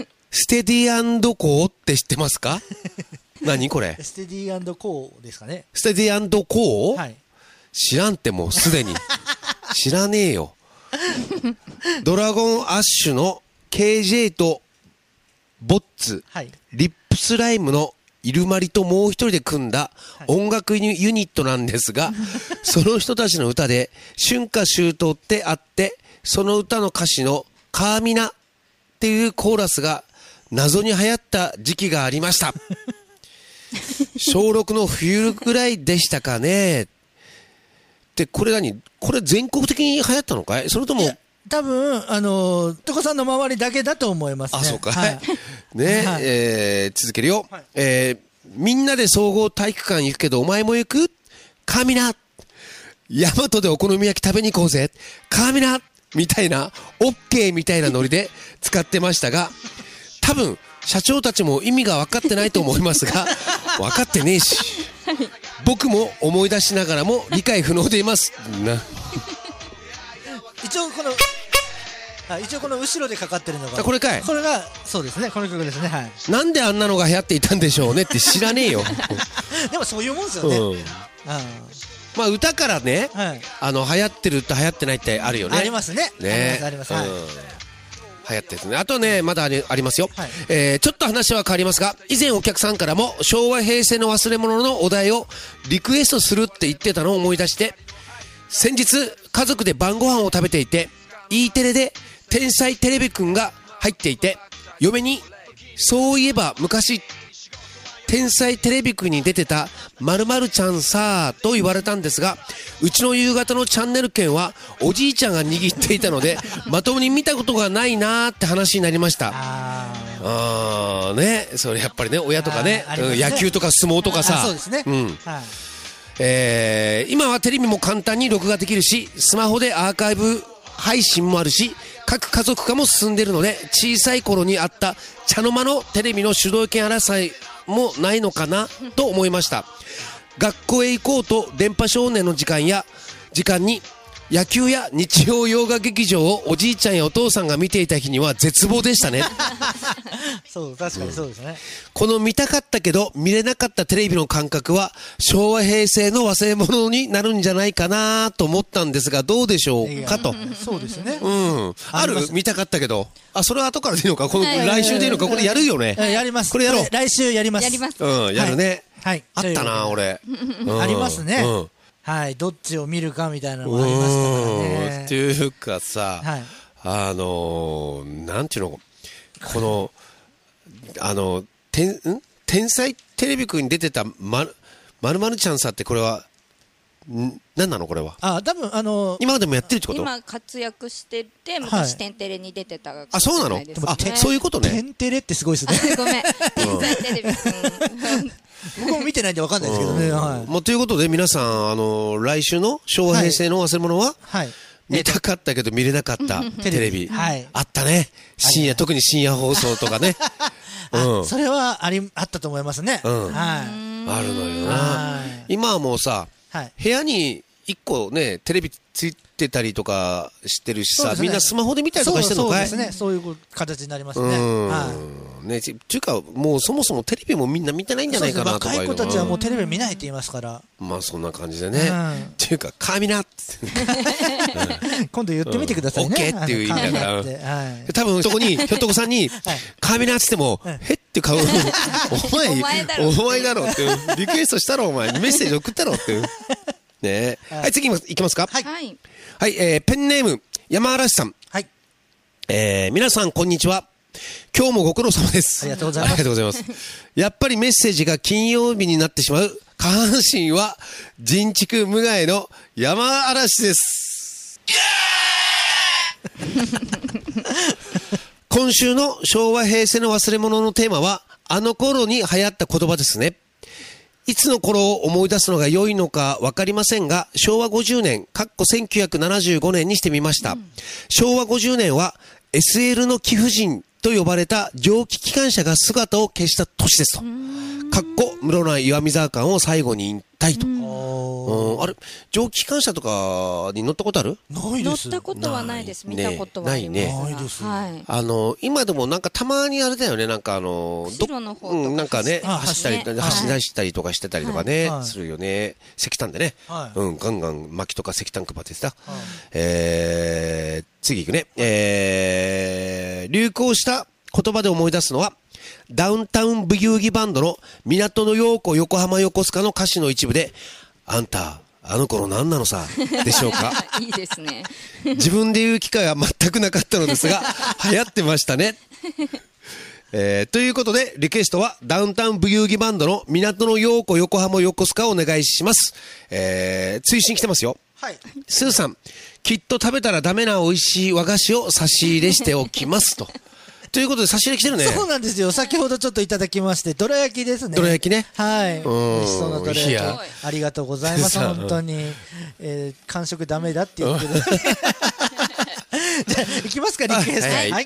ステディ&コーって知ってますか？何これ？ ステディ&コーですかね。 ステディ&コー？はい。知らんってもうすでに。知らねえよ。ドラゴンアッシュの ケージェー とボッツ、はい、リップスライムのイルマリともう一人で組んだ音楽ユニットなんですが、はい、その人たちの歌で春夏秋冬ってあって、その歌の歌詞のカーミナっていうコーラスが謎に流行った時期がありました。小ろくの冬ぐらいでしたかね。で、これ何？これ全国的に流行ったのかい？それとも多分、あのー、とこさんの周りだけだと思いますね。 あ、そうか。はい、ね、はい、えー、続けるよ。はい、えー、みんなで総合体育館行くけど、お前も行く？カーミナ！ヤマトでお好み焼き食べに行こうぜ！カーミナ！みたいな、オッケーみたいなノリで使ってましたが、多分、社長たちも意味が分かってないと思いますが、分かってねえし。僕も思い出しながらも理解不能でいますな。 一応このあ一応この後ろでかかってるのがこれかい。 これがそうですね、この曲ですね。はい。 なんであんなのが流行っていたんでしょうねって知らねえよ。 でもそういうもんですよね。うん、あまあ歌からね、はい、あの流行ってる歌流行ってないってあるよね。 ありますね。ね、あります。あります。はい。 流行ってですね。あとね、まだあり、ありますよ。はい、えー、ちょっと話は変わりますが、以前お客さんからも昭和平成の忘れ物のお題をリクエストするって言ってたのを思い出して、先日家族で晩ご飯を食べていて、E テレで天才テレビくんが入っていて、嫁にそういえば昔天才テレビくんに出てた〇〇ちゃんさーと言われたんですが、うちの夕方のチャンネル券はおじいちゃんが握っていたのでまともに見たことがないなーって話になりました。ああね、それやっぱりね、親とかね、ね、野球とか相撲とかさ、 そうですね、 うん、はい、えー、今はテレビも簡単に録画できるし、スマホでアーカイブ配信もあるし、各家族化も進んでいるので、小さい頃にあった茶の間のテレビの主導権争いもないのかなと思いました。学校へ行こうと電波少年の時間や時間に野球や日曜洋画劇場をおじいちゃんやお父さんが見ていた日には絶望でしたね。 そう、確かにそうですね、うん、 この見たかったけど見れなかったテレビの感覚は昭和平成の忘れ物になるんじゃないかなと思ったんですが、どうでしょうかと。 そうですね、 うん、ある見たかったけど、あ、それは後からでいいのか、この来週でいいのか、これやるよね。 やります。 これやろう。 来週やります。 やります。 うん、やるね。 はい。 あったな、俺。 ありますね。はい、どっちを見るかみたいなのもありましたからね。 っていうかさ、はい、あのー、なんていうの、この、あの、天、ん天才テレビくんに出てたまる、まるまるちゃんさってこれは、 何なのこれは。 あ、多分あのー、 今でもやってるってこと？ 今活躍してて、昔テンテレに出てた、ね。 あ、そうなの？あ、そういうことね。 テンテレってすごいですね。 ごめん。天才テレビ。 僕も見てないんでわかんないですけどね。はい。 もうということで皆さん、あのー、来週の昭和平成の忘れ物は、はい、見たかったけど見れなかったテレビ。はい。あったね。深夜、特に深夜放送とかね。 うん。それはあり、あったと思いますね。うん。はい。 あるのよな。今はもうさ、部屋に一個ね、テレビついてたりとかしてるしさ、みんなスマホで見たりとかしてるのかい？ そうですね。そういう形になりますね。はい。 ね、っていうか、もうそもそもテレビもみんな見てないんじゃないかなとか。 若い子たちはもうテレビ見ないって言いますから。 まあそんな感じでね。っていうか、カミナって。 今度言ってみてくださいね。 オッケーっていう意味だから。多分そこに、ひょっとこさんに、カミナって言っても、へって顔、お前、お前だろって、リクエストしたろ、お前、メッセージ送ったろっていう。ね、はい、次いきますか。はい。はい、えー、ペンネーム、山嵐さん。はい。えー、皆さん、こんにちは。今日もご苦労様です。 ありがとうございます。 ありがとうございます。やっぱりメッセージが金曜日になってしまう、下半身は、人畜無害の山嵐です。今週の昭和平成の忘れ物のテーマは、あの頃に流行った言葉ですね。いつの頃を思い出すのが良いのかわかりませんが、しょうわごじゅうねん、かっこせんきゅうひゃくななじゅうごねんにしてみました。うん、しょうわごじゅうねんは エスエル の貴婦人と呼ばれた蒸気機関車が姿を消した年ですと。かっこ室内岩見沢間を最後に引退と。あれ、蒸気機関車とかに乗ったことある？ ないです。 乗ったことはないです。見たことはあります。 ないね。ないです。はい。あの、今でもなんかたまにあれだよね、なんかあの、 どっの方とか、うん、なんかね、走ったり、ね、走り出したりとかしてたりとかね、はい、するよね。石炭でね、はい、うん、ガンガン薪とか石炭配ってさ。はい、えー、次行くね。えー、流行した言葉で思い出すのは、ダウンタウンブギウギバンドの港の陽子横浜横須賀の歌詞の一部で、あんた、あの頃何なのさ、でしょうか。 いいですね。 自分で言う機会は全くなかったのですが、流行ってましたね。えー、ということで、リクエストはダウンタウンブギウギバンドの港の陽子横浜横須賀をお願いします。えー、追伸来てますよ。はい。スーさん、きっと食べたらダメな美味しい和菓子を差し入れしておきますと。ということで差し入れ来てるね。 そうなんですよ。先ほどちょっといただきまして、どら焼きですね。 どら焼きね。 はい。美味しそうなどら焼き。ありがとうございます。本当に。えー、完食ダメだって言ってる。じゃあ、いきますか、リクエスト。はい。はい、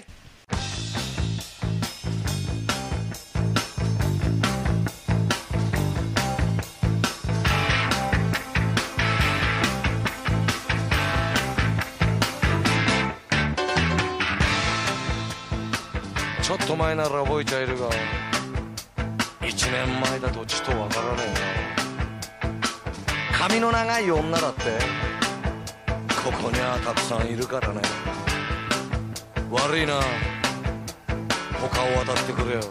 ちょっと前なら覚えちゃいるが、一年前だとちとわからねえな。髪の長い女だってここにはたくさんいるからね。悪いな、他を渡ってくれよ。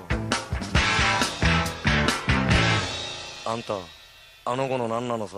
あんた、あの子の何なのさ。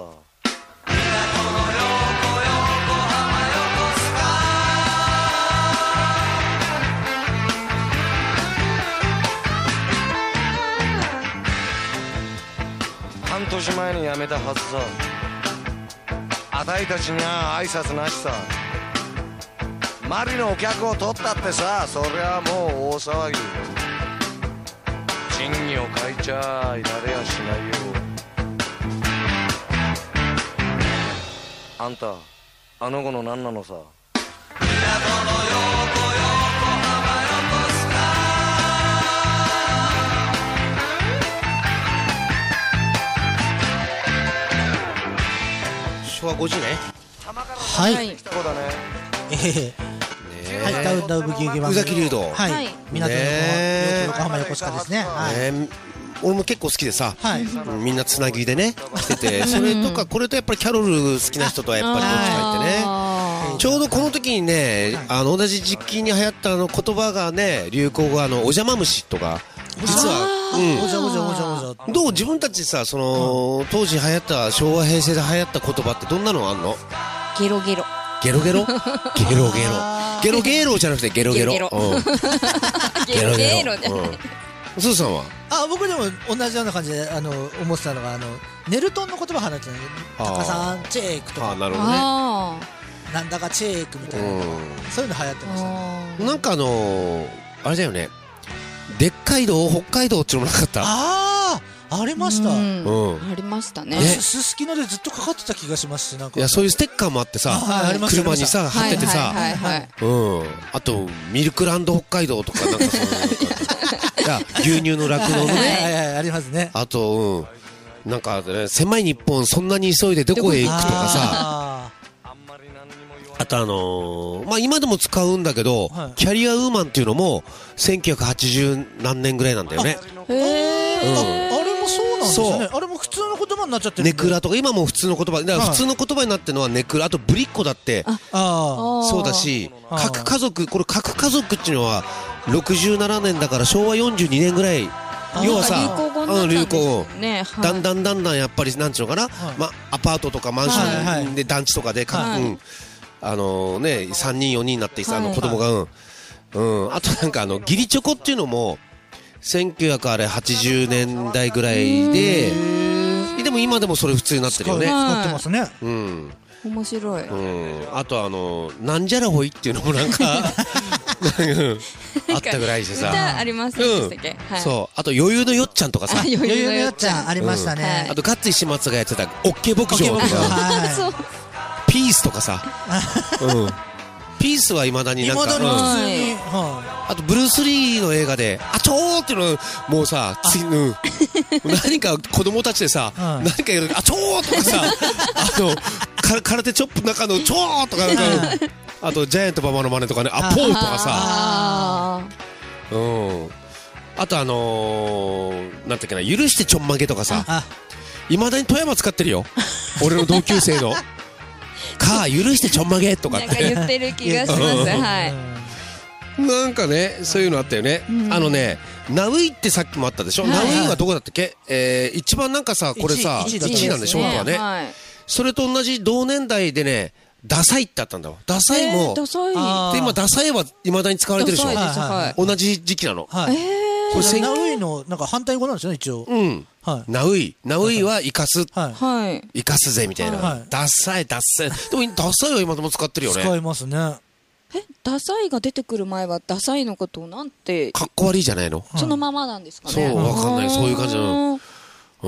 半年前に辞めたはずさ。あたいたちにゃ挨拶なしさ。マリのお客を取ったってさ、そりゃもう大騒ぎ。賃金を変えちゃいられやしないよ。あんた、あの子の何なのさ。港の横横浜横須賀。 しょうわごじゅうねん。 はい。ええ。はい、ダウンタウンブギウギバンド。 宇崎竜童。 はい。港の横浜横須賀ですね。はい。 俺も結構好きでさ、みんなつなぎでね来てて、それとかこれとやっぱりキャロル好きな人とはやっぱりどっちか入ってね。ちょうどこの時にね、あの同じ時期に流行ったあの言葉がね、流行語、あのお邪魔虫とか。実は、 うん、おじゃおじゃおじゃおじゃ。 どう自分たちさ、その当時流行った昭和平成で流行った言葉ってどんなのあんの？ ゲロゲロ。 ゲロゲロ？ゲロゲロ。ゲロゲロじゃなくてゲロゲロ。ゲロゲロじゃない。 すずさんは？ あ、僕でも同じような感じであの思ってたのが、あのネルトンの言葉放ってたね。タカさんチェークとか、 あ、なるほどね。 なんだかチェークみたいな、そういうの流行ってましたね。 なんかあのー、あれだよね、でっかい道北海道っていうのもなかった？ ああ、ありました。うん、 ありましたね。 すすきのでずっとかかってた気がしますし、なんか。 いや、そういうステッカーもあってさ、車にさ貼っててさ、うん、あとミルクランド北海道とかなんかそういういや牛乳の酪農のね、 ありますね。 あと、うん、なんかね、狭い日本そんなに急いでどこへ行くとかさ。あとあのー、まあ今でも使うんだけど、はい、キャリアウーマンっていうのもせんきゅうひゃくはちじゅう何年ぐらいなんだよね。 へえ、うん、あ, あれもそうなんですね。あれも普通の言葉になっちゃってる。 ネクラとか今も普通の言葉だから、普通の言葉になってるのはネクラ、あとブリッコだってそうだし、核家族、これ核家族っていうのはろくじゅうななねんだからしょうわよんじゅうにねんぐらい、要はさ、流行、だんだんだんだんやっぱりなんちゅうのかな、まあアパートとかマンションで団地とかで各、あのね、さんにんよにんになってさ、あの子供が、うん、うん、あとなんかあの義理チョコっていうのもせんきゅうひゃくはちじゅうねんだいぐらいで、でも今でもそれ普通になってるよね。 使ってますね。 うん。 面白い。 うん。あとあのなんじゃらほいっていうのもなんかあったぐらいでさ。 歌ありますね。 そう。あと余裕のよっちゃんとかさ。 余裕のよっちゃんありましたね。 あとガッツ石松がやってたオッケー牧場とか。ピースとかさ、うん、ピースはいまだになんか、うん、あとブルース・リーの映画であちょーっていうのもうさ、うん、何か子供たちでさ、何かやるあちょーとかさあのか空手チョップの中のちょーとかなんかあとジャイアント馬場の真似とかね、アポーとかさ、うん、あとあのー、なんていうかな、許してちょんまげとかさ、いまだに富山使ってるよ俺の同級生のか許してちょんまげとかってなんか言ってる気がしますはい。 なんかね、そういうのあったよね。あのね、ナウイってさっきもあったでしょ。ナウイはどこだったっけ？えー、一番なんかさ、これさいちいなんでしょ、本当はね。それと同じ同年代でね、ダサいってあったんだわ。ダサいもダサいで今ダサいは未だに使われてるでしょ。同じ時期なの。 これナウイのなんか反対語なんですよね、一応。 うん。ナウイ、ナウイは生かす、生かすぜみたいな。ダサい、ダサい。でもダサいは今でも使ってるよね。 使いますね。 え、ダサいが出てくる前はダサいのことをなんて。 かっこ悪いじゃないの。 そのままなんですかね。 そう、わかんない。そういう感じなの。うん。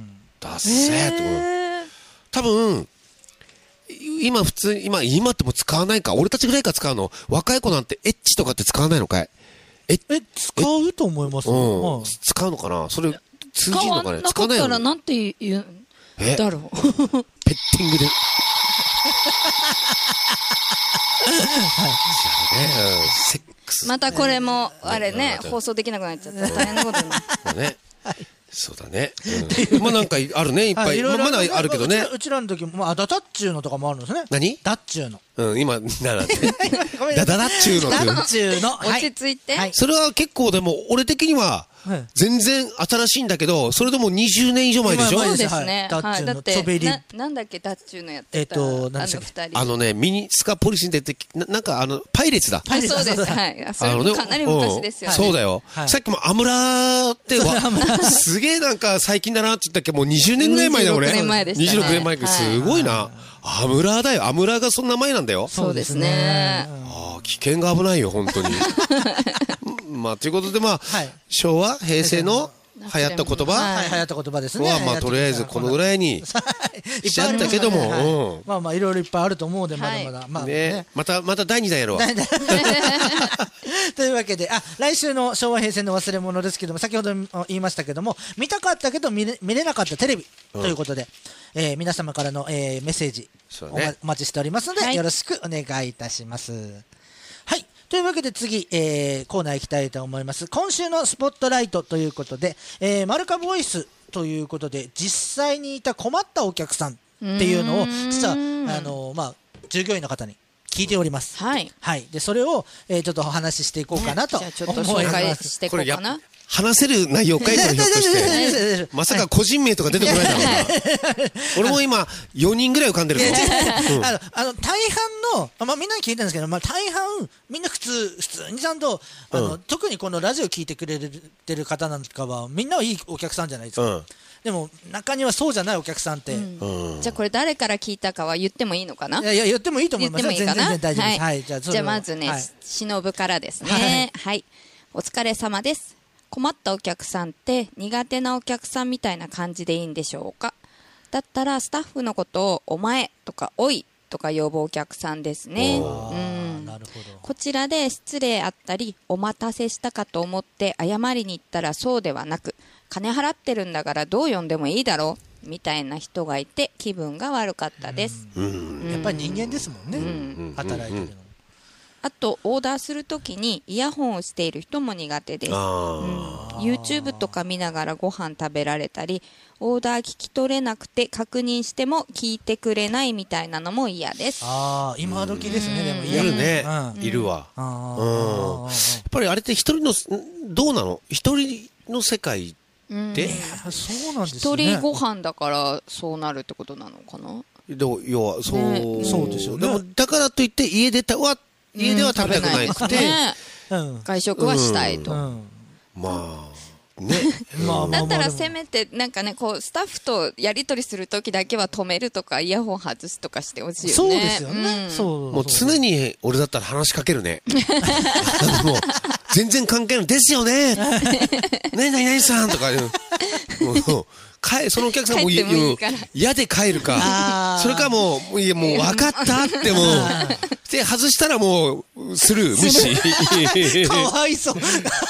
ダサいと思う。多分。今普通今今っても使わないか。俺たちぐらいから使うの。若い子なんてエッチとかって使わないのかい？ え、え、使うと思います。 うん。使うのかな。それ通じるのかね。 使わなかったらなんて言うんだろう。ペッティングで。セックス。 またこれもあれね、放送できなくなっちゃった大変なことになるね。 そうだね。まあなんかあるね、いっぱい。まだあるけどね。 うちらの時も、あ、ダダッチューのとかもあるんですね。 何？ ダッチューの。 うん、今、なんだって。ダダダッチューの。 ダッチューの。 落ち着いて。 それは結構でも、俺的には、全然新しいんだけど、それでもにじゅうねん以上前でしょ？ そうですね。 ダッチューのチョベリ。 なんだっけ、ダッチューのやってた。 えっと、 何でしたっけ？ あのね、ミニスカポリスに出て、なんかあの、パイレーツだ。 そうです。はい。それかなり昔ですよね。 そうだよ。さっきもアムラーってすげえなんか最近だなって言ったっけ、もうにじゅうねんぐらい前だ俺。 にじゅうろくねんまえでしたね。 にじゅうろくねんまえすごいな。アムラーだよ。アムラーがそんな前なんだよ。 そうですね。 ああ、危険が危ないよ、本当に。まあ、ということで、まあ、昭和、平成の流行った言葉はい、流行った言葉ですね。 は、まあ、とりあえずこのぐらいにしちゃったけども。 まあまあ、いろいろいっぱいあると思うので、まだまだ。まあね。 また、まただいにだんやろう。 というわけで、あ、来週の昭和平成の忘れ物ですけども、先ほど言いましたけども、見たかったけど見れ、見れなかったテレビということで、えー、皆様からの、えー、メッセージお、ね、お待ちしておりますので、はい、よろしくお願いいたします。はい。というわけで次、えー、コーナー行きたいと思います。今週のスポットライトということで、えー、マルカボイスということで、実際にいた困ったお客さんっていうのを、実は、あのー、まあ、従業員の方に聞いております。 はい。 はい。で、それを、えー、ちょっとお話ししていこうかなと思います。 じゃあちょっと紹介していこうかな。 話せる内容かいこれひょっとして。まさか個人名とか出てこないだろうな。俺も今、よにんぐらい浮かんでるぞ。 あの、あの、大半の、まあみんなに聞いたんですけど、まあ大半、みんな普通、普通にちゃんと、あの、特にこのラジオ聞いてくれてる方なんかは、みんなはいいお客さんじゃないですか。でも、中にはそうじゃないお客さんって。 じゃあこれ誰から聞いたかは言ってもいいのかな？ いやいや、言ってもいいと思います。 言ってもいいかな？ 全然大丈夫です。はい。 じゃあまずね、しのぶからですね。はい。お疲れ様です。困ったお客さんって苦手なお客さんみたいな感じでいいんでしょうか？だったらスタッフのことをお前とかおいとか呼ぶお客さんですね。うん、なるほど。こちらで失礼あったりお待たせしたかと思って謝りに行ったらそうではなく、金払ってるんだからどう呼んでもいいだろうみたいな人がいて気分が悪かったです。 うんうん、やっぱり人間ですもんね、うん、働いてるの。 あとオーダーするときにイヤホンをしている人も苦手です。うん、YouTube とか見ながらご飯食べられたり、オーダー聞き取れなくて確認しても聞いてくれないみたいなのも嫌です。 ああ、今時ですね。でもいるね、うん、いるわ。うん、やっぱりあれって一人のどうなの？一人の世界で、 うん、そうなんですね。 一人ご飯だからそうなるってことなのかな。 要はそう、 ね、そうですよね。 でもだからといって家出たわ。家では食べたくないくて、 うん、外食はしたいと、うんうん、 まあねだったらせめてなんかね、こうスタッフとやり取りするときだけは止めるとかイヤホン外すとかしてほしいよね。 そうですよね、うん、 そうもう常に俺だったら話しかけるね。もう全然関係ないですよね。ねえ何々さんとか言う。もう帰そのお客さんも嫌で帰るか、それかもういやもう分かったってもうで外したらもうスルー無視。 かわいそう。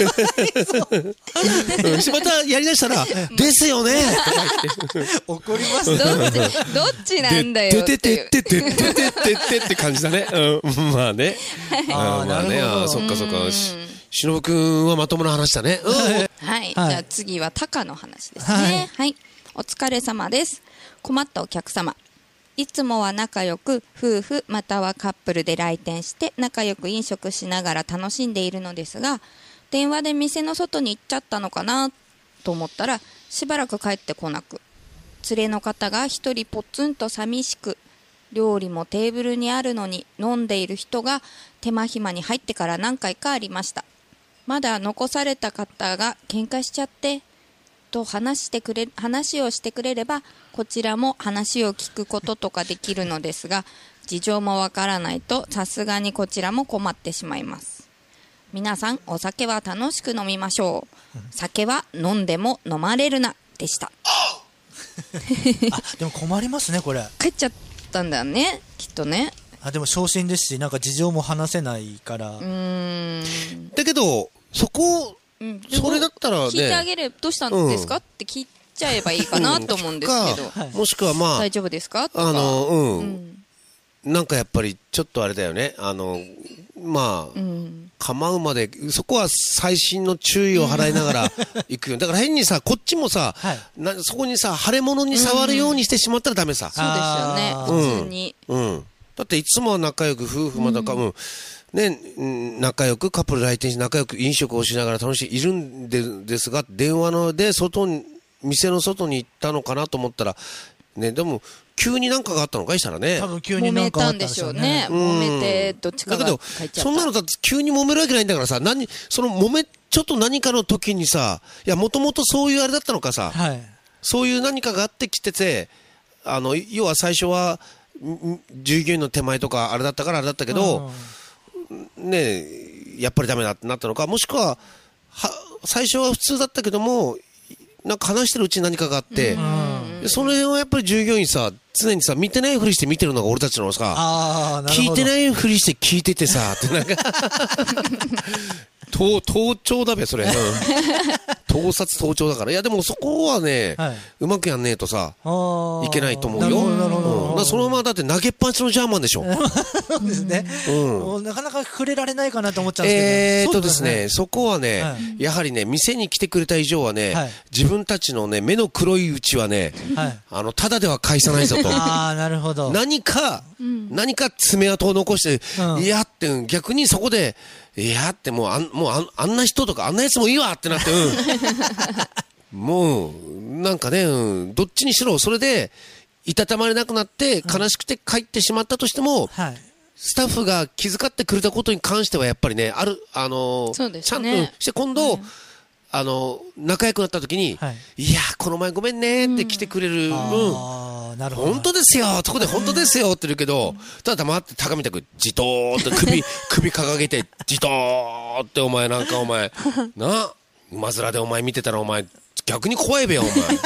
またやりだしたらですよね。 怒ります。 どっちどっちなんだよ。 ててててててててって感じだね。まあね。まあね。そっかそっか。しのぶくんはまともな話だね。 はい。じゃあ次はタカの話ですね。はい。お疲れ様です。困ったお客様。いつもは仲良く夫婦またはカップルで来店して仲良く飲食しながら楽しんでいるのですが、電話で店の外に行っちゃったのかなと思ったらしばらく帰ってこなく、連れの方が一人ポツンと寂しく、料理もテーブルにあるのに飲んでいる人が手間暇に入ってから何回かありました。まだ残された方が喧嘩しちゃってと話してくれ話をしてくれればこちらも話を聞くこととかできるのですが、事情もわからないとさすがにこちらも困ってしまいます。皆さんお酒は楽しく飲みましょう。酒は飲んでも飲まれるなでした。 あ、でも困りますねこれ。 帰っちゃったんだよねきっとね。 あ、でも昇進ですし、なんか事情も話せないから。うーんだけどそこ、うん、それだったらね、 聞いてあげればどうしたんですか、うん、って聞いちゃえばいいかなと思うんですけど、 はい、もしくはまあ大丈夫ですかとか、 あの、うん、うん、なんかやっぱりちょっとあれだよね、あのまあ、うん、構うまでそこは細心の注意を払いながら行くよ。だから変にさこっちもさ、はい、なそこにさ腫れ物に触るようにしてしまったらダメさ、 うん、そうですよね普通に、 うんうん、だっていつもは仲良く夫婦まだか、うんうんね、仲良くカップル来店し仲良く飲食をしながら楽しいいるんでですが、電話ので外に店の外に行ったのかなと思ったらね、でも急に何かがあったのかしたらね、 多分急に何かあったんでしょうね。揉めてどっちかが帰っちゃった。 だけどそんなのだって急に揉めるわけないんだからさ、何その揉めちょっと何かの時にさ、いやもともとそういうあれだったのかさ、はい、そういう何かがあってきてて、あの要は最初は従業員の手前とかあれだったからあれだったけど、ねえやっぱりダメだってなったのか、もしくは、は最初は普通だったけどもなんか話してるうちに何かがあって、その辺はやっぱり従業員さ常にさ見てないふりして見てるのが俺たちのさ、聞いてないふりして聞いててさってなんか盗聴だべそれ、うん、盗撮盗聴だから。いやでもそこはね、はい、うまくやんねえとさいけないと思うよ。なるほど、うん、だそのままだって投げっぱなしのジャーマンでしょ。 そうですね、うん、なかなか触れられないかなと思っちゃうんですけど、 えーっとですね、そこはね、はい、やはりね店に来てくれた以上はね、はい、自分たちのね目の黒いうちはね、はい、あのただでは返さないぞとあなるほど、 何か、うん、何か爪痕を残して、うん、いやって逆にそこでいやってもうあん、もうあん、あんな人とかあんなやつもいいわってなって、うん。もう、なんかね、うん、どっちにしろ、それで、いたたまれなくなって、悲しくて帰ってしまったとしても、はい、スタッフが気遣ってくれたことに関しては、やっぱりね、ある、あのーね、ちゃんとして、今度、うん、あのー、仲良くなった時に、はい、いや、この前ごめんねって来てくれる、うん。うん、なるほど。本当ですよ、そこで本当ですよって言うけど、ただ黙って高見たく、じとーって首、首掲げて、じとーってお前なんかお前、な、馬面でお前見てたらお前、逆に怖いべよ、お前。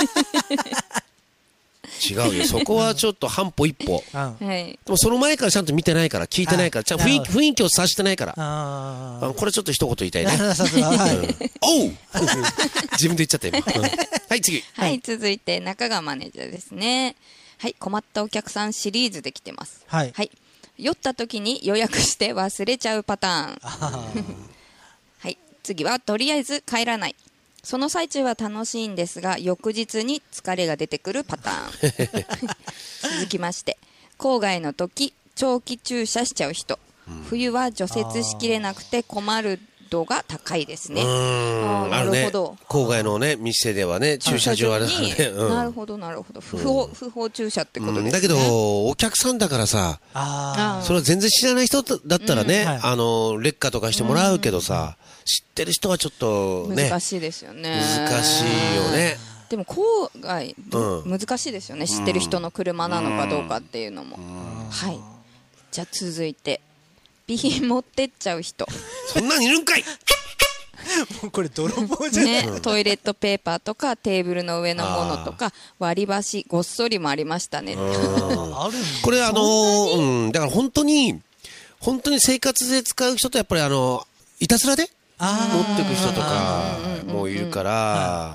違うよ。そこはちょっと半歩一歩。はい。でもその前からちゃんと見てないから、聞いてないから、ちゃんと雰囲気、雰囲気を察してないから。ああ。これちょっと一言言いたいね。おう自分で言っちゃった今。はい、次。 はい、続いて中川マネージャーですね。はい、困ったお客さんシリーズで来てます。はい。はい。酔った時に予約して忘れちゃうパターン。はい。次はとりあえず帰らない。その最中は楽しいんですが翌日に疲れが出てくるパターン続きまして郊外の時長期駐車しちゃう人、うん、冬は除雪しきれなくて困る度が高いですね。 あなるほど、ね、郊外のね店ではね駐車場あるからね、 うん、なるほどなるほど不法、うん、不法駐車ってことですね、うん、 だけどお客さんだからさあそれは全然知らない人だったらね、うんはい、あの劣化とかしてもらうけどさ、うん知ってる人はちょっとね難しいですよね難しいよね。 でも郊外、うん、難しいですよね知ってる人の車なのかどうかっていうのも、うん、はいじゃあ続いて備品持ってっちゃう人そんなんいるんかいもうこれ泥棒じゃない、 ね、トイレットペーパーとかテーブルの上のものとか割り箸ごっそりもありましたねこれあのー、うんだから本当に本当に生活で使う人とやっぱりあのいたずらで持ってく人とかもいるから、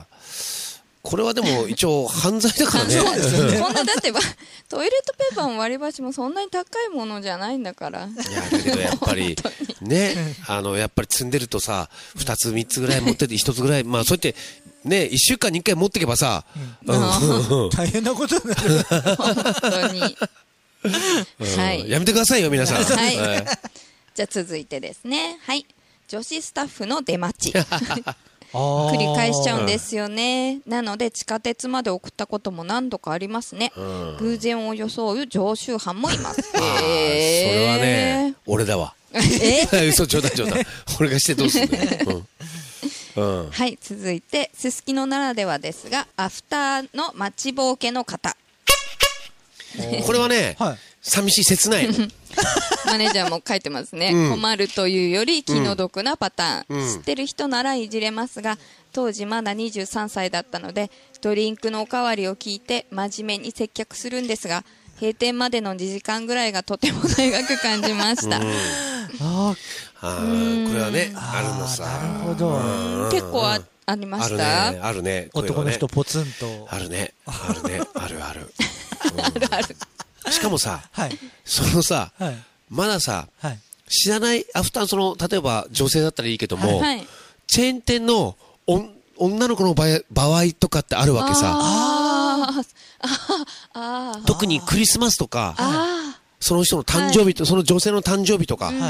これはでも一応犯罪だからね。 そうですよね。そんなだってばトイレットペーパーも割り箸もそんなに高いものじゃないんだから。いやだけどやっぱりね、あのやっぱり積んでるとさ、二つ三つぐらい持ってて一つぐらいまあそうやってね一週間に一回持ってけばさ、 大変なことになる。 本当に。 はい。やめてくださいよ皆さん。 はい。じゃあ続いてですね。はい。女子スタッフの出待ち繰り返しちゃうんですよね。なので地下鉄まで送ったことも何度かありますね、うん、偶然を装う常習犯もいます。 あ、えー、それはね俺だわ。え嘘冗談冗談俺がしてどうすんの、うんうん、 はい続いてすすきのならではですがアフターの待ちぼうけの方これはね、はい、寂しい切ないマネージャーも書いてますね、うん、困るというより気の毒なパターン、うん、知ってる人ならいじれますが当時まだにじゅうさんさいだったのでドリンクのおかわりを聞いて真面目に接客するんですが閉店までのにじかんぐらいがとても長く感じました、うん、 ああこれはねあるのさなるほど結構 あ, ありました。 あるねあるね男の人ポツンとあるねあるねあるある、 うん、あるあるしかもさ、はい、そのさ、はい、まださ、はい、知らないアフターその例えば女性だったらいいけども、はい、チェーン店のお女の子の場合、場合とかってあるわけさ。ああ特にクリスマスとかその人の誕生日と、はい、その女性の誕生日とか、はい、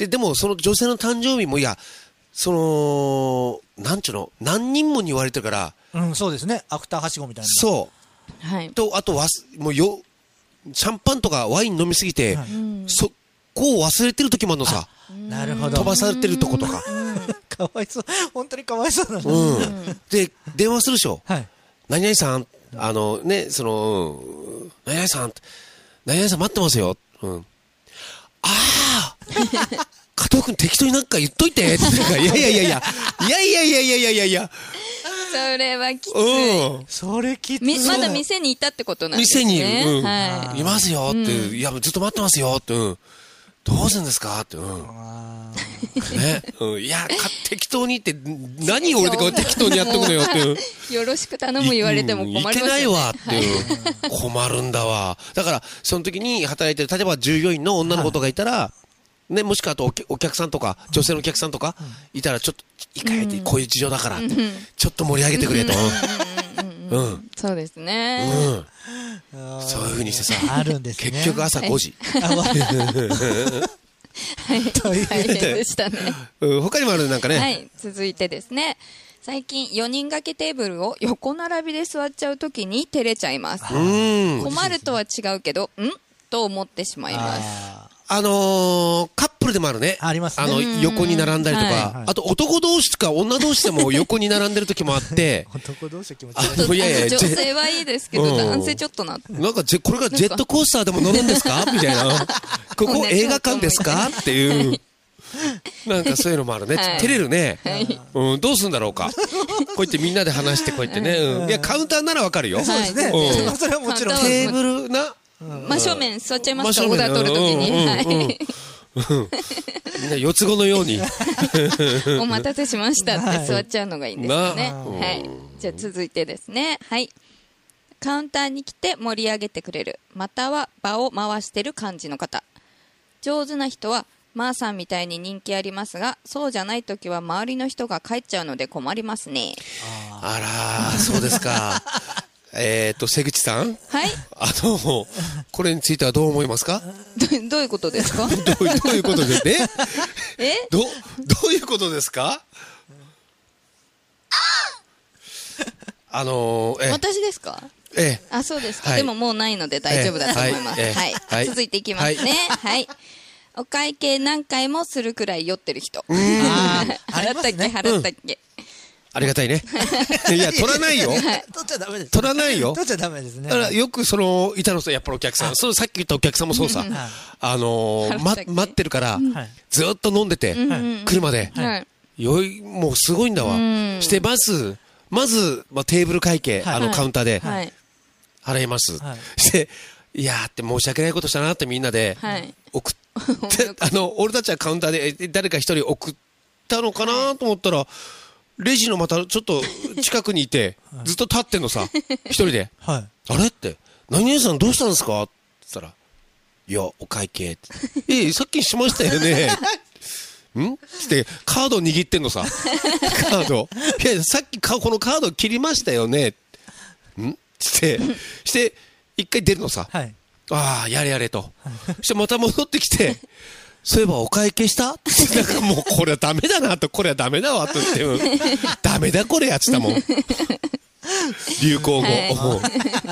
でもその女性の誕生日もいやそのなんちゅうの何人もに言われてるから、 うん、そうですねアフターはしごみたいなそう、はい、とあとわすもうよシャンパンとかワイン飲みすぎて、はい、そこを忘れてる時もあるのさ。 なるほど。 飛ばされてるとことか。 かわいそう。本当にかわいそうなの。 うん。で、電話するでしょ。はい。何々さん、あの、ね、その、何々さん、何々さん待ってますよ。うん。ああ加藤くん適当になんか言っといてって言うから、いやいやいやいや、いやいやいやいやいやいやいや。 それはきつい。うん。 それきつい。 まだ店にいたってことなんですね。 店に、うん、はい。いますよって、うん、いや、ずっと待ってますよって、うん。どうするんですかって、うん。ね、うん。いや、適当にって、何を俺で適当にやっとくのよって。 よろしく頼む言われても困りますよね。 いけないわって、はい、困るんだわ。だから、その時に働いてる、例えば従業員の女の子とかいたら、はいね、もしくはあとお客さんとか女性のお客さんとかいたらちょっと一回ってこういう事情だからってちょっと盛り上げてくれと、うん、 そうですね、 うん、そういう風にしてさあるんですね、 結局朝ごじ、 ははい、大変でしたね。 うん、他にもあるなんかね。 はい、続いてですね。最近よにん掛けテーブルを横並びで座っちゃうときに照れちゃいます。困るとは違うけど、んと思ってしまいます。 あのー、カップルでもあるね。 ありますね。 あの、横に並んだりとか、はい、あと男同士とか女同士でも横に並んでる時もあって。 男同士は気持ち悪い。 いやいや、 女性はいいですけど、うん、男性ちょっとな。 なんかこれがジェットコースターでも乗るんですかみたいな。ここ映画館ですかっていう。なんかそういうのもあるね。はい、照れるね、はい、うん。どうするんだろうか。こうやってみんなで話してこうやってね。うん、いや、カウンターならわかるよ。 そうですね。うん、それはもちろん。 テーブルな。 真正面座っちゃいますか、オーダー取るときに。はい。 みんな四つ子のようにお待たせしましたって座っちゃうのがいいんですよね。はい。じゃあ続いてですね。はい。カウンターに来て盛り上げてくれる、または場を回してる感じの方。上手な人はマーさんみたいに人気ありますが、そうじゃないときは周りの人が帰っちゃうので困りますね。 あら、そうですか。えっと、瀬口さん。 はい。 あの、これについてはどう思いますか？ ど、どういうことですか？ どう、どういうことでね。 え？ ど、どういうことですか？あのー、え。 私ですか？ ええ。 あ、そうですか。 はい、 でももうないので大丈夫だと思います。 ええ、 はい、はい。続いていきますね。はい。はい、お会計何回もするくらい酔ってる人。払ったっけ、払ったっけ。 ありがたいね。いや、取らないよ。 取っちゃダメです。 取らないよ。 取っちゃダメですね。 だからよくその、いたのさ、やっぱりお客さん。そう、さっき言ったお客さんもそうさ。あのー、ま、待ってるから、ずっと飲んでて、車で。よい、もうすごいんだわ。して、まず、まず、まあ、テーブル会計、あの、カウンターで、払います。して、いやーって申し訳ないことしたなってみんなで、送って、あの、俺たちはカウンターで、誰か一人送ったのかなと思ったら、レジのまたちょっと近くにいて、ずっと立ってんのさ、一人で。はい、あれって、何々さんどうしたんですかって言ったら、いや、お会計って。ええ、さっきしましたよね。んつって、カード握ってんのさ。カード。いや、さっきかこのカード切りましたよね。んつって、して、一回出るのさ。はい、ああ、やれやれと。そしてまた戻ってきて、そういえばお会計したなんかもうこれはダメだなと、これはダメだわと言って、うん、ダメだこれやってたもん。流行語。はい、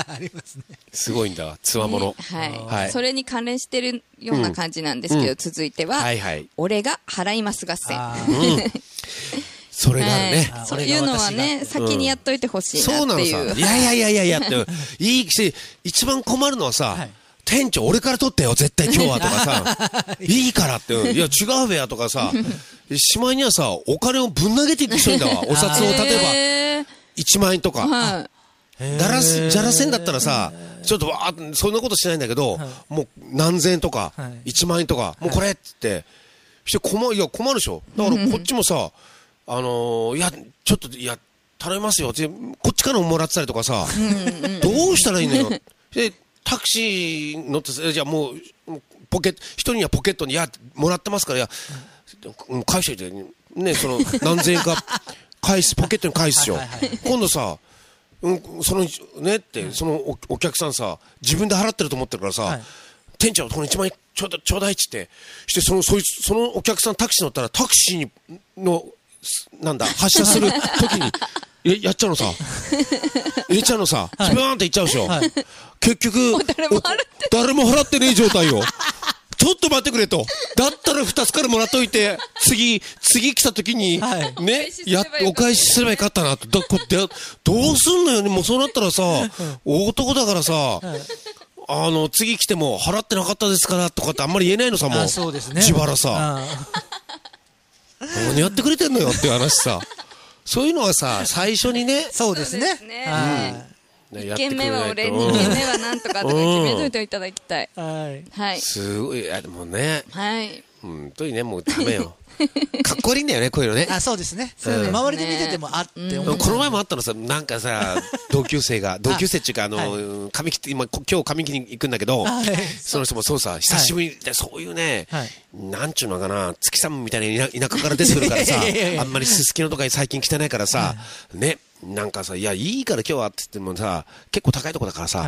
ありますね。すごいんだわ、つわもの、 ね。はい。はい。それに関連してるような感じなんですけど、うん、続いては、はいはい、俺が払います合戦。うん、 それがあるね、 はい。そういうのはね、先にやっといてほしいなっていう。そうなのさ。いやいやいやいやいやって、いいし、一番困るのはさ、はい、店長俺から取ってよ絶対今日はとかさいいからって、いや違うべやとかさ、しまいにはさお金をぶん投げていく人いんだわ。お札を例えばいちまんえんとか、はい、だらすじゃらせんだったらさちょっとわーそんなことしないんだけど、はい、もう何千円とか、はい、いちまんえんとか、はい、もうこれっつってして困いや困るでしょ。だからこっちもさあのー、いやちょっといや頼みますよってこっちからももらってたりとかさどうしたらいいのよ。でタクシー乗って、じゃあもう、ポケット、一人にはポケットに、いや、もらってますから、いや、返しといて、ね、その、何千円か、返す、ポケットに返すでしょ。今度さ、うん、その、ねって、そのお、お客さんさ、自分で払ってると思ってるからさ、はい、店長、このいちまんえんちょうだい、ちょうだいっつって、して、その、そいつ、そのお客さんタクシー乗ったら、タクシーの、なんだ、発車するときに、え、やっちゃうのさ。入れちゃうのさ。スピーンっていっちゃうでしょ。はい、結局、 誰も払って誰も払ってねえ状態よ。ちょっと待ってくれと。だったら二つからもらっといて、次、次来た時に、はい、ね、やっお返しすればよかったなと。だこでどうすんのよね。もうそうなったらさ、大男だからさ、はい、あの、次来ても払ってなかったですからとかってあんまり言えないのさ、もう。 そうですね。 自腹さ。何やってくれてんのよっていう話さ。そういうのはさ、最初にね。 そうですね。 いっけんめは俺、にけんめはなんとかとか決めといていただきたい。 はい。 はい。 すごい、いやでもね。 はい。 本当にね、もうダメよ。かっこ悪いんだよね、こういうのね。 あ、そうですね。周りで見ててもあって思う。 この前もあったのさ、なんかさ、同級生が、同級生っていうか、あの、髪切って、今、今日髪切りに行くんだけど、その人もそうさ、久しぶりに、そういうね、なんちゅうのかな、月さんみたいな田舎から出てくるからさ、あんまりすすきのとか最近来てないからさ、ね、なんかさ、いや、いいから今日はって言ってもさ、結構高いとこだからさ、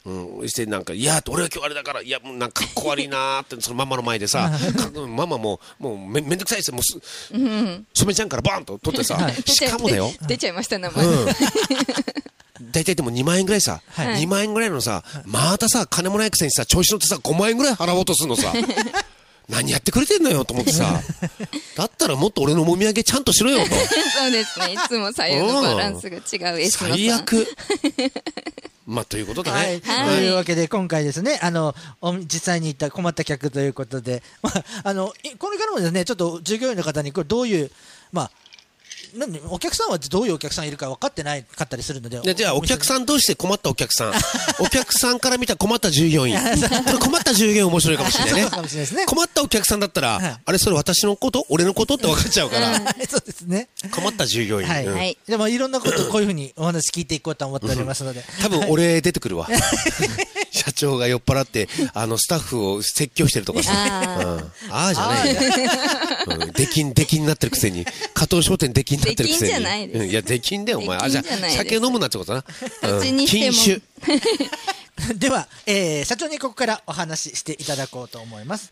うん、してなんか、いや、俺は今日あれだから、いや、もうなんかかっこ悪いなーって、そのママの前でさ、ママも、もうめめんどくさいですよ、もうす、うん、染ちゃんからバーンと取ってさ、しかもだよ。 出ちゃいました、名前。うん大体でもにまんえんぐらいさ、はい、にまんえんぐらいのさ、またさ、金もないくせにさ、調子乗ってさ、ごまんえんぐらい払おうとするのさ。何やってくれてんのよと思ってさ。だったらもっと俺のもみあげちゃんとしろよと。 そうですね。いつも左右のバランスが違う S のさん。 最悪。まあ、ということでね。はいはい、というわけで、今回ですね、あの、実際に行った困った客ということで、まあ、あの、これからもですね、ちょっと従業員の方に、これどういう、まあ、なんでお客さんはどういうお客さんいるか分かってないかったりするので、 じゃあお客さん同士で困ったお客さんお客さんから見た困った従業員これ困った従業員面白いかもしれないね困ったお客さんだったら、はい、あれそれ私のこと俺のことって分かっちゃうからそうですね困った従業員、 はい、うん、でもいろんなことこういうふうにお話聞いていこうと思っておりますので、 多分俺出てくるわ社長が酔っ払ってあのスタッフを説教してるとかさあ、うん、あーじゃないよ、うん、出禁出禁になってるくせに加藤商店出禁になってるくせに出禁じゃないです、 うん、いや出禁だよお前あじゃあ酒飲むなってことな、 うん、禁酒では、えー、社長にここからお話ししていただこうと思います。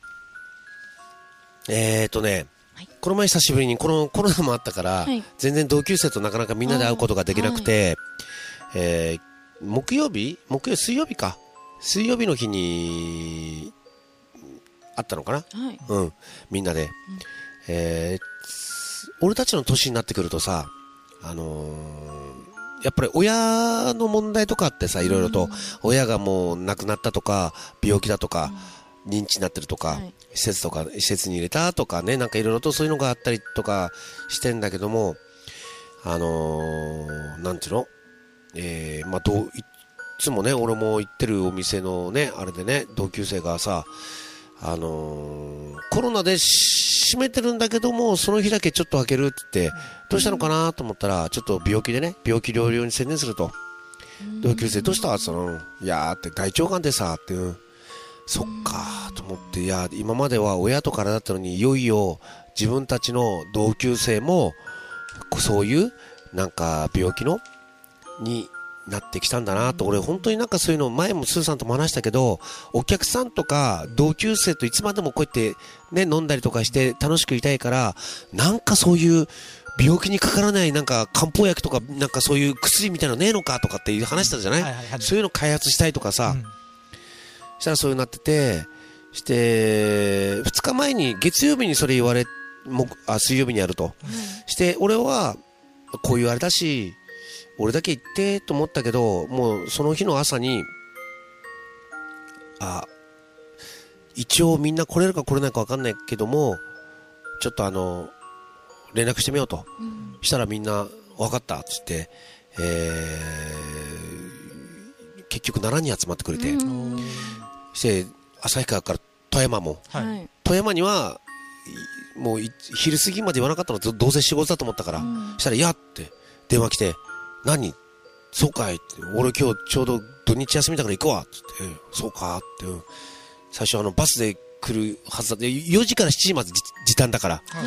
えーとねこの前久しぶりにこのコロナもあったから、はい、全然同級生となかなかみんなで会うことができなくて、はい、えー、木曜日木曜水曜日か水曜日の日に会ったのかな、はい、うんみんなで、うん、えー、俺たちの年になってくるとさあのー、やっぱり親の問題とかあってさいろいろと、うん、親がもう亡くなったとか病気だとか、うん、認知になってるとか、はい、施設とか施設に入れたとかねなんかいろいろとそういうのがあったりとかしてんだけどもあのー、なんていうのえー、まあどういつもね俺も行ってるお店のねあれでね同級生がさあのー、コロナで閉めてるんだけどもその日だけちょっと開けるって言ってどうしたのかなと思ったらちょっと病気でね病気療養に専念すると同級生どうしたって言ったのいやーって大腸がんでさっていうそっかと思っていや今までは親とからだったのにいよいよ自分たちの同級生もそういうなんか病気のになってきたんだなと俺本当になんかそういうの前もスーさんとも話したけどお客さんとか同級生といつまでもこうやってね飲んだりとかして楽しくいたいからなんかそういう病気にかからないなんか漢方薬とかなんかそういう薬みたいなのねえのかとかっていう話したじゃない、はいはいはい、そういうの開発したいとかさ、うん、したらそういうなっててしてふつかまえに月曜日にそれ言われもあ水曜日にやると、うん、して俺はこういうあれだし俺だけ行ってと思ったけどもうその日の朝にあ一応みんな来れるか来れないか分かんないけどもちょっとあの連絡してみようと、うん、したらみんな分かったっつって、えー、結局奈良に集まってくれて、うん、して旭川から富山も、はい、富山にはもう昼過ぎまで言わなかったのどうせ仕事だと思ったから、うん、したらいやって電話来て何そうかいって俺今日ちょうど土日休みだから行くわって言ってそうかって、うん、最初あのバスで来るはずだってよじからしちじまで時短だから、はい、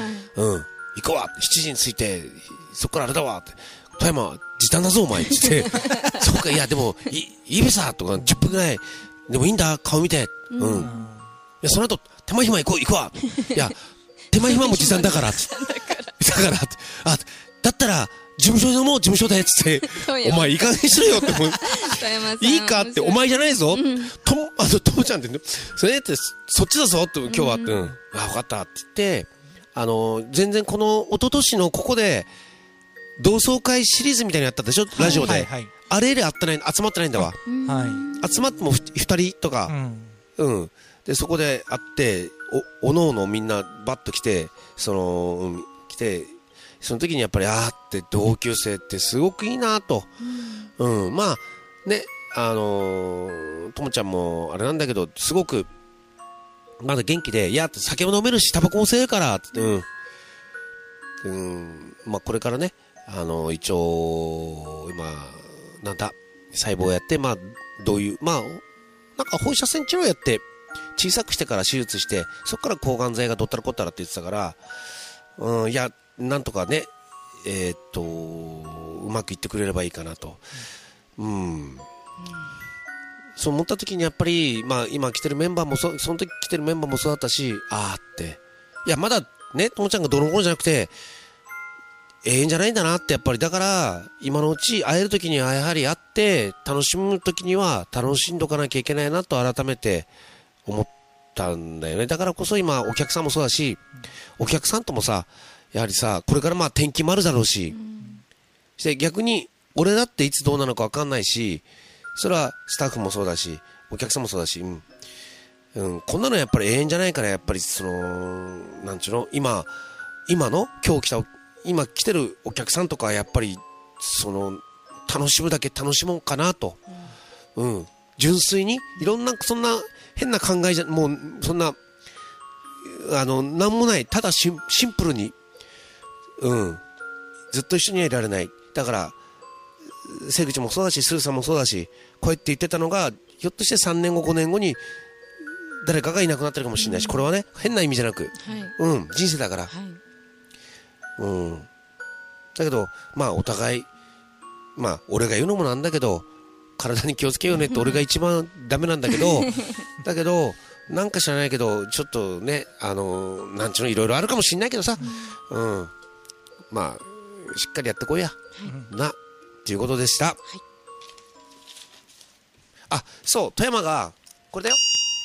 うん行くわってしちじに着いてそっからあれだわって富山時短だぞお前って言ってそうかいやでもいいいべさとかじゅっぷんぐらいでもいいんだ顔見てうん、うん、いやその後手間暇行こう行くわいや手間暇も時短だからってだからってあだったら事務所でも事務所でっつってお前いい加減にしろよって思ういいかってお前じゃないぞ、うん、とあのともちゃんって、ね、それってそっちだぞって今日はって、うんうん、あ分かったって言ってあの全然この一昨年のここで同窓会シリーズみたいにやったでしょ、はい、ラジオで、はいはい、あれであったない集まってないんだわ、はい、集まってもふたりとか、うん、うん、でそこで会っておおのおのみんなバッと来てその、うん、来てその時にやっぱりあーって同級生ってすごくいいなと、うん、うん、まあねあのー、ともちゃんもあれなんだけどすごくまだ元気でいや酒も飲めるしタバコも吸えるからって、うんうん、まあこれからねあのー、一応今なんだ細胞やってまあどういうまあなんか放射線治療やって小さくしてから手術してそこから抗がん剤がどったらこったらって言ってたから、うん、いやなんとかねえー、っとうまくいってくれればいいかなと、うん、うん、 そう思った時にやっぱり、まあ今来てるメンバーもそ、その時来てるメンバーもそうだったし、あーって。いや、まだね、ともちゃんがどの頃じゃなくて、永遠じゃないんだなってやっぱり、だから、今のうち会える時にはやはり会って、楽しむ時には楽しんどかなきゃいけないなと改めて思ったんだよね。だからこそ今お客さんもそうだし、お客さんともさ、やはりさ、これからまあ天気もあるだろうし、して逆に俺だっていつどうなのかわかんないし、それはスタッフもそうだし、お客さんもそうだし、うん。うん、こんなのやっぱり永遠じゃないから、やっぱりその、なんちゅうの、今、今の、今日来た、今来てるお客さんとかはやっぱり、その、楽しむだけ楽しもうかなと。うん。純粋に、いろんな、そんな変な考えじゃ、もう、そんな、あの、なんもない、ただシン、シンプルに、うん。ずっと一緒にはいられない。だから、瀬口もそうだし、スーさんもそうだし、こうやって言ってたのが、ひょっとしてさんねんご、ごねんごに、誰かがいなくなってるかもしれないし、これはね、変な意味じゃなく、うん、人生だから。うん。だけど、まあ、お互い、まあ、俺が言うのもなんだけど、体に気をつけようねって俺が一番ダメなんだけど、だけど、なんか知らないけど、ちょっとね、あの、なんちゅうのいろいろあるかもしれないけどさ、うん。まあ、しっかりやってこいや。な。ということでした、はい、あ、そう富山がこれだよ、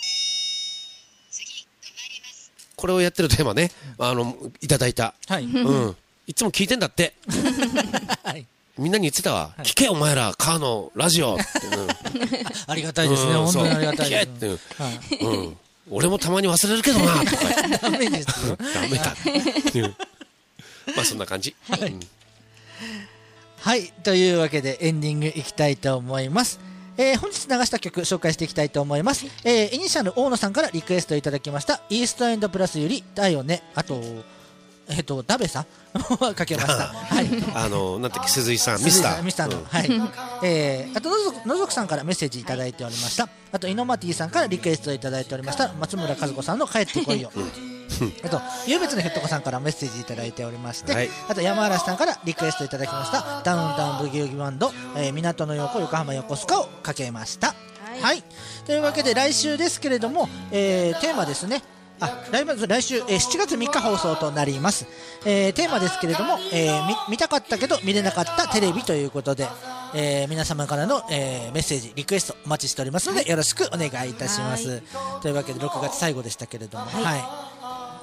これをやってる富山ね、あのいただいた、はい、うん、いつも聞いてんだって、はい、みんなに言ってたわ、はい、聞けお前らカーのラジオって、うん、 ありがたいですね、うん、本当にありがたいです、 聞けって、はい、うん、俺もたまに忘れるけどなとかダメですよダメだまあそんな感じ、はい、うんはい、というわけでエンディングいきたいと思います。えー、本日流した曲紹介していきたいと思います。えー、イニシャル大野さんからリクエストいただきましたイーストエンドプラスよりだよね、あとえっ、ー、とダベさんかけました。はい。 あのなんていうか鈴井さんミスターミスターの、うん、はい。えー、あとのぞのぞくさんからメッセージいただいておりました。あとイノマティさんからリクエストいただいておりました松村和子さんの帰ってこいよ。あとゆうべつのひょっとこさんからメッセージいただいておりまして、はい、あと山嵐さんからリクエストいただきましたダウンタウンブギウギバンド、えー、港の横横浜横須賀をかけました。はい、はい、というわけで来週ですけれども、えー、テーマですね。あ来来週、えー、しちがつみっか放送となります。えー、テーマですけれども、えー、見, 見たかったけど見れなかったテレビということで、えー、皆様からの、えー、メッセージリクエストお待ちしておりますのでよろしくお願いいたします。というわけでろくがつ最後でしたけれども、はい、はい、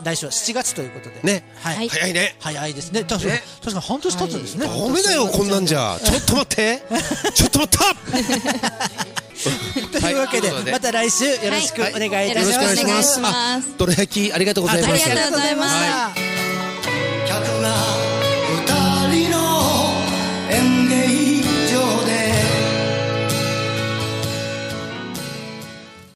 来週はしちがつということでね、はい、早いね、 早いですね。確かに、ね、確かに半年経つんですね。 ダメだよこんなんじゃ。ちょっと待ってちょっと待ったというわけで、はい、また来週よろしくお願いいたします。 よろしくお願いします。どら焼きありがとうございます。 ありがとうございます。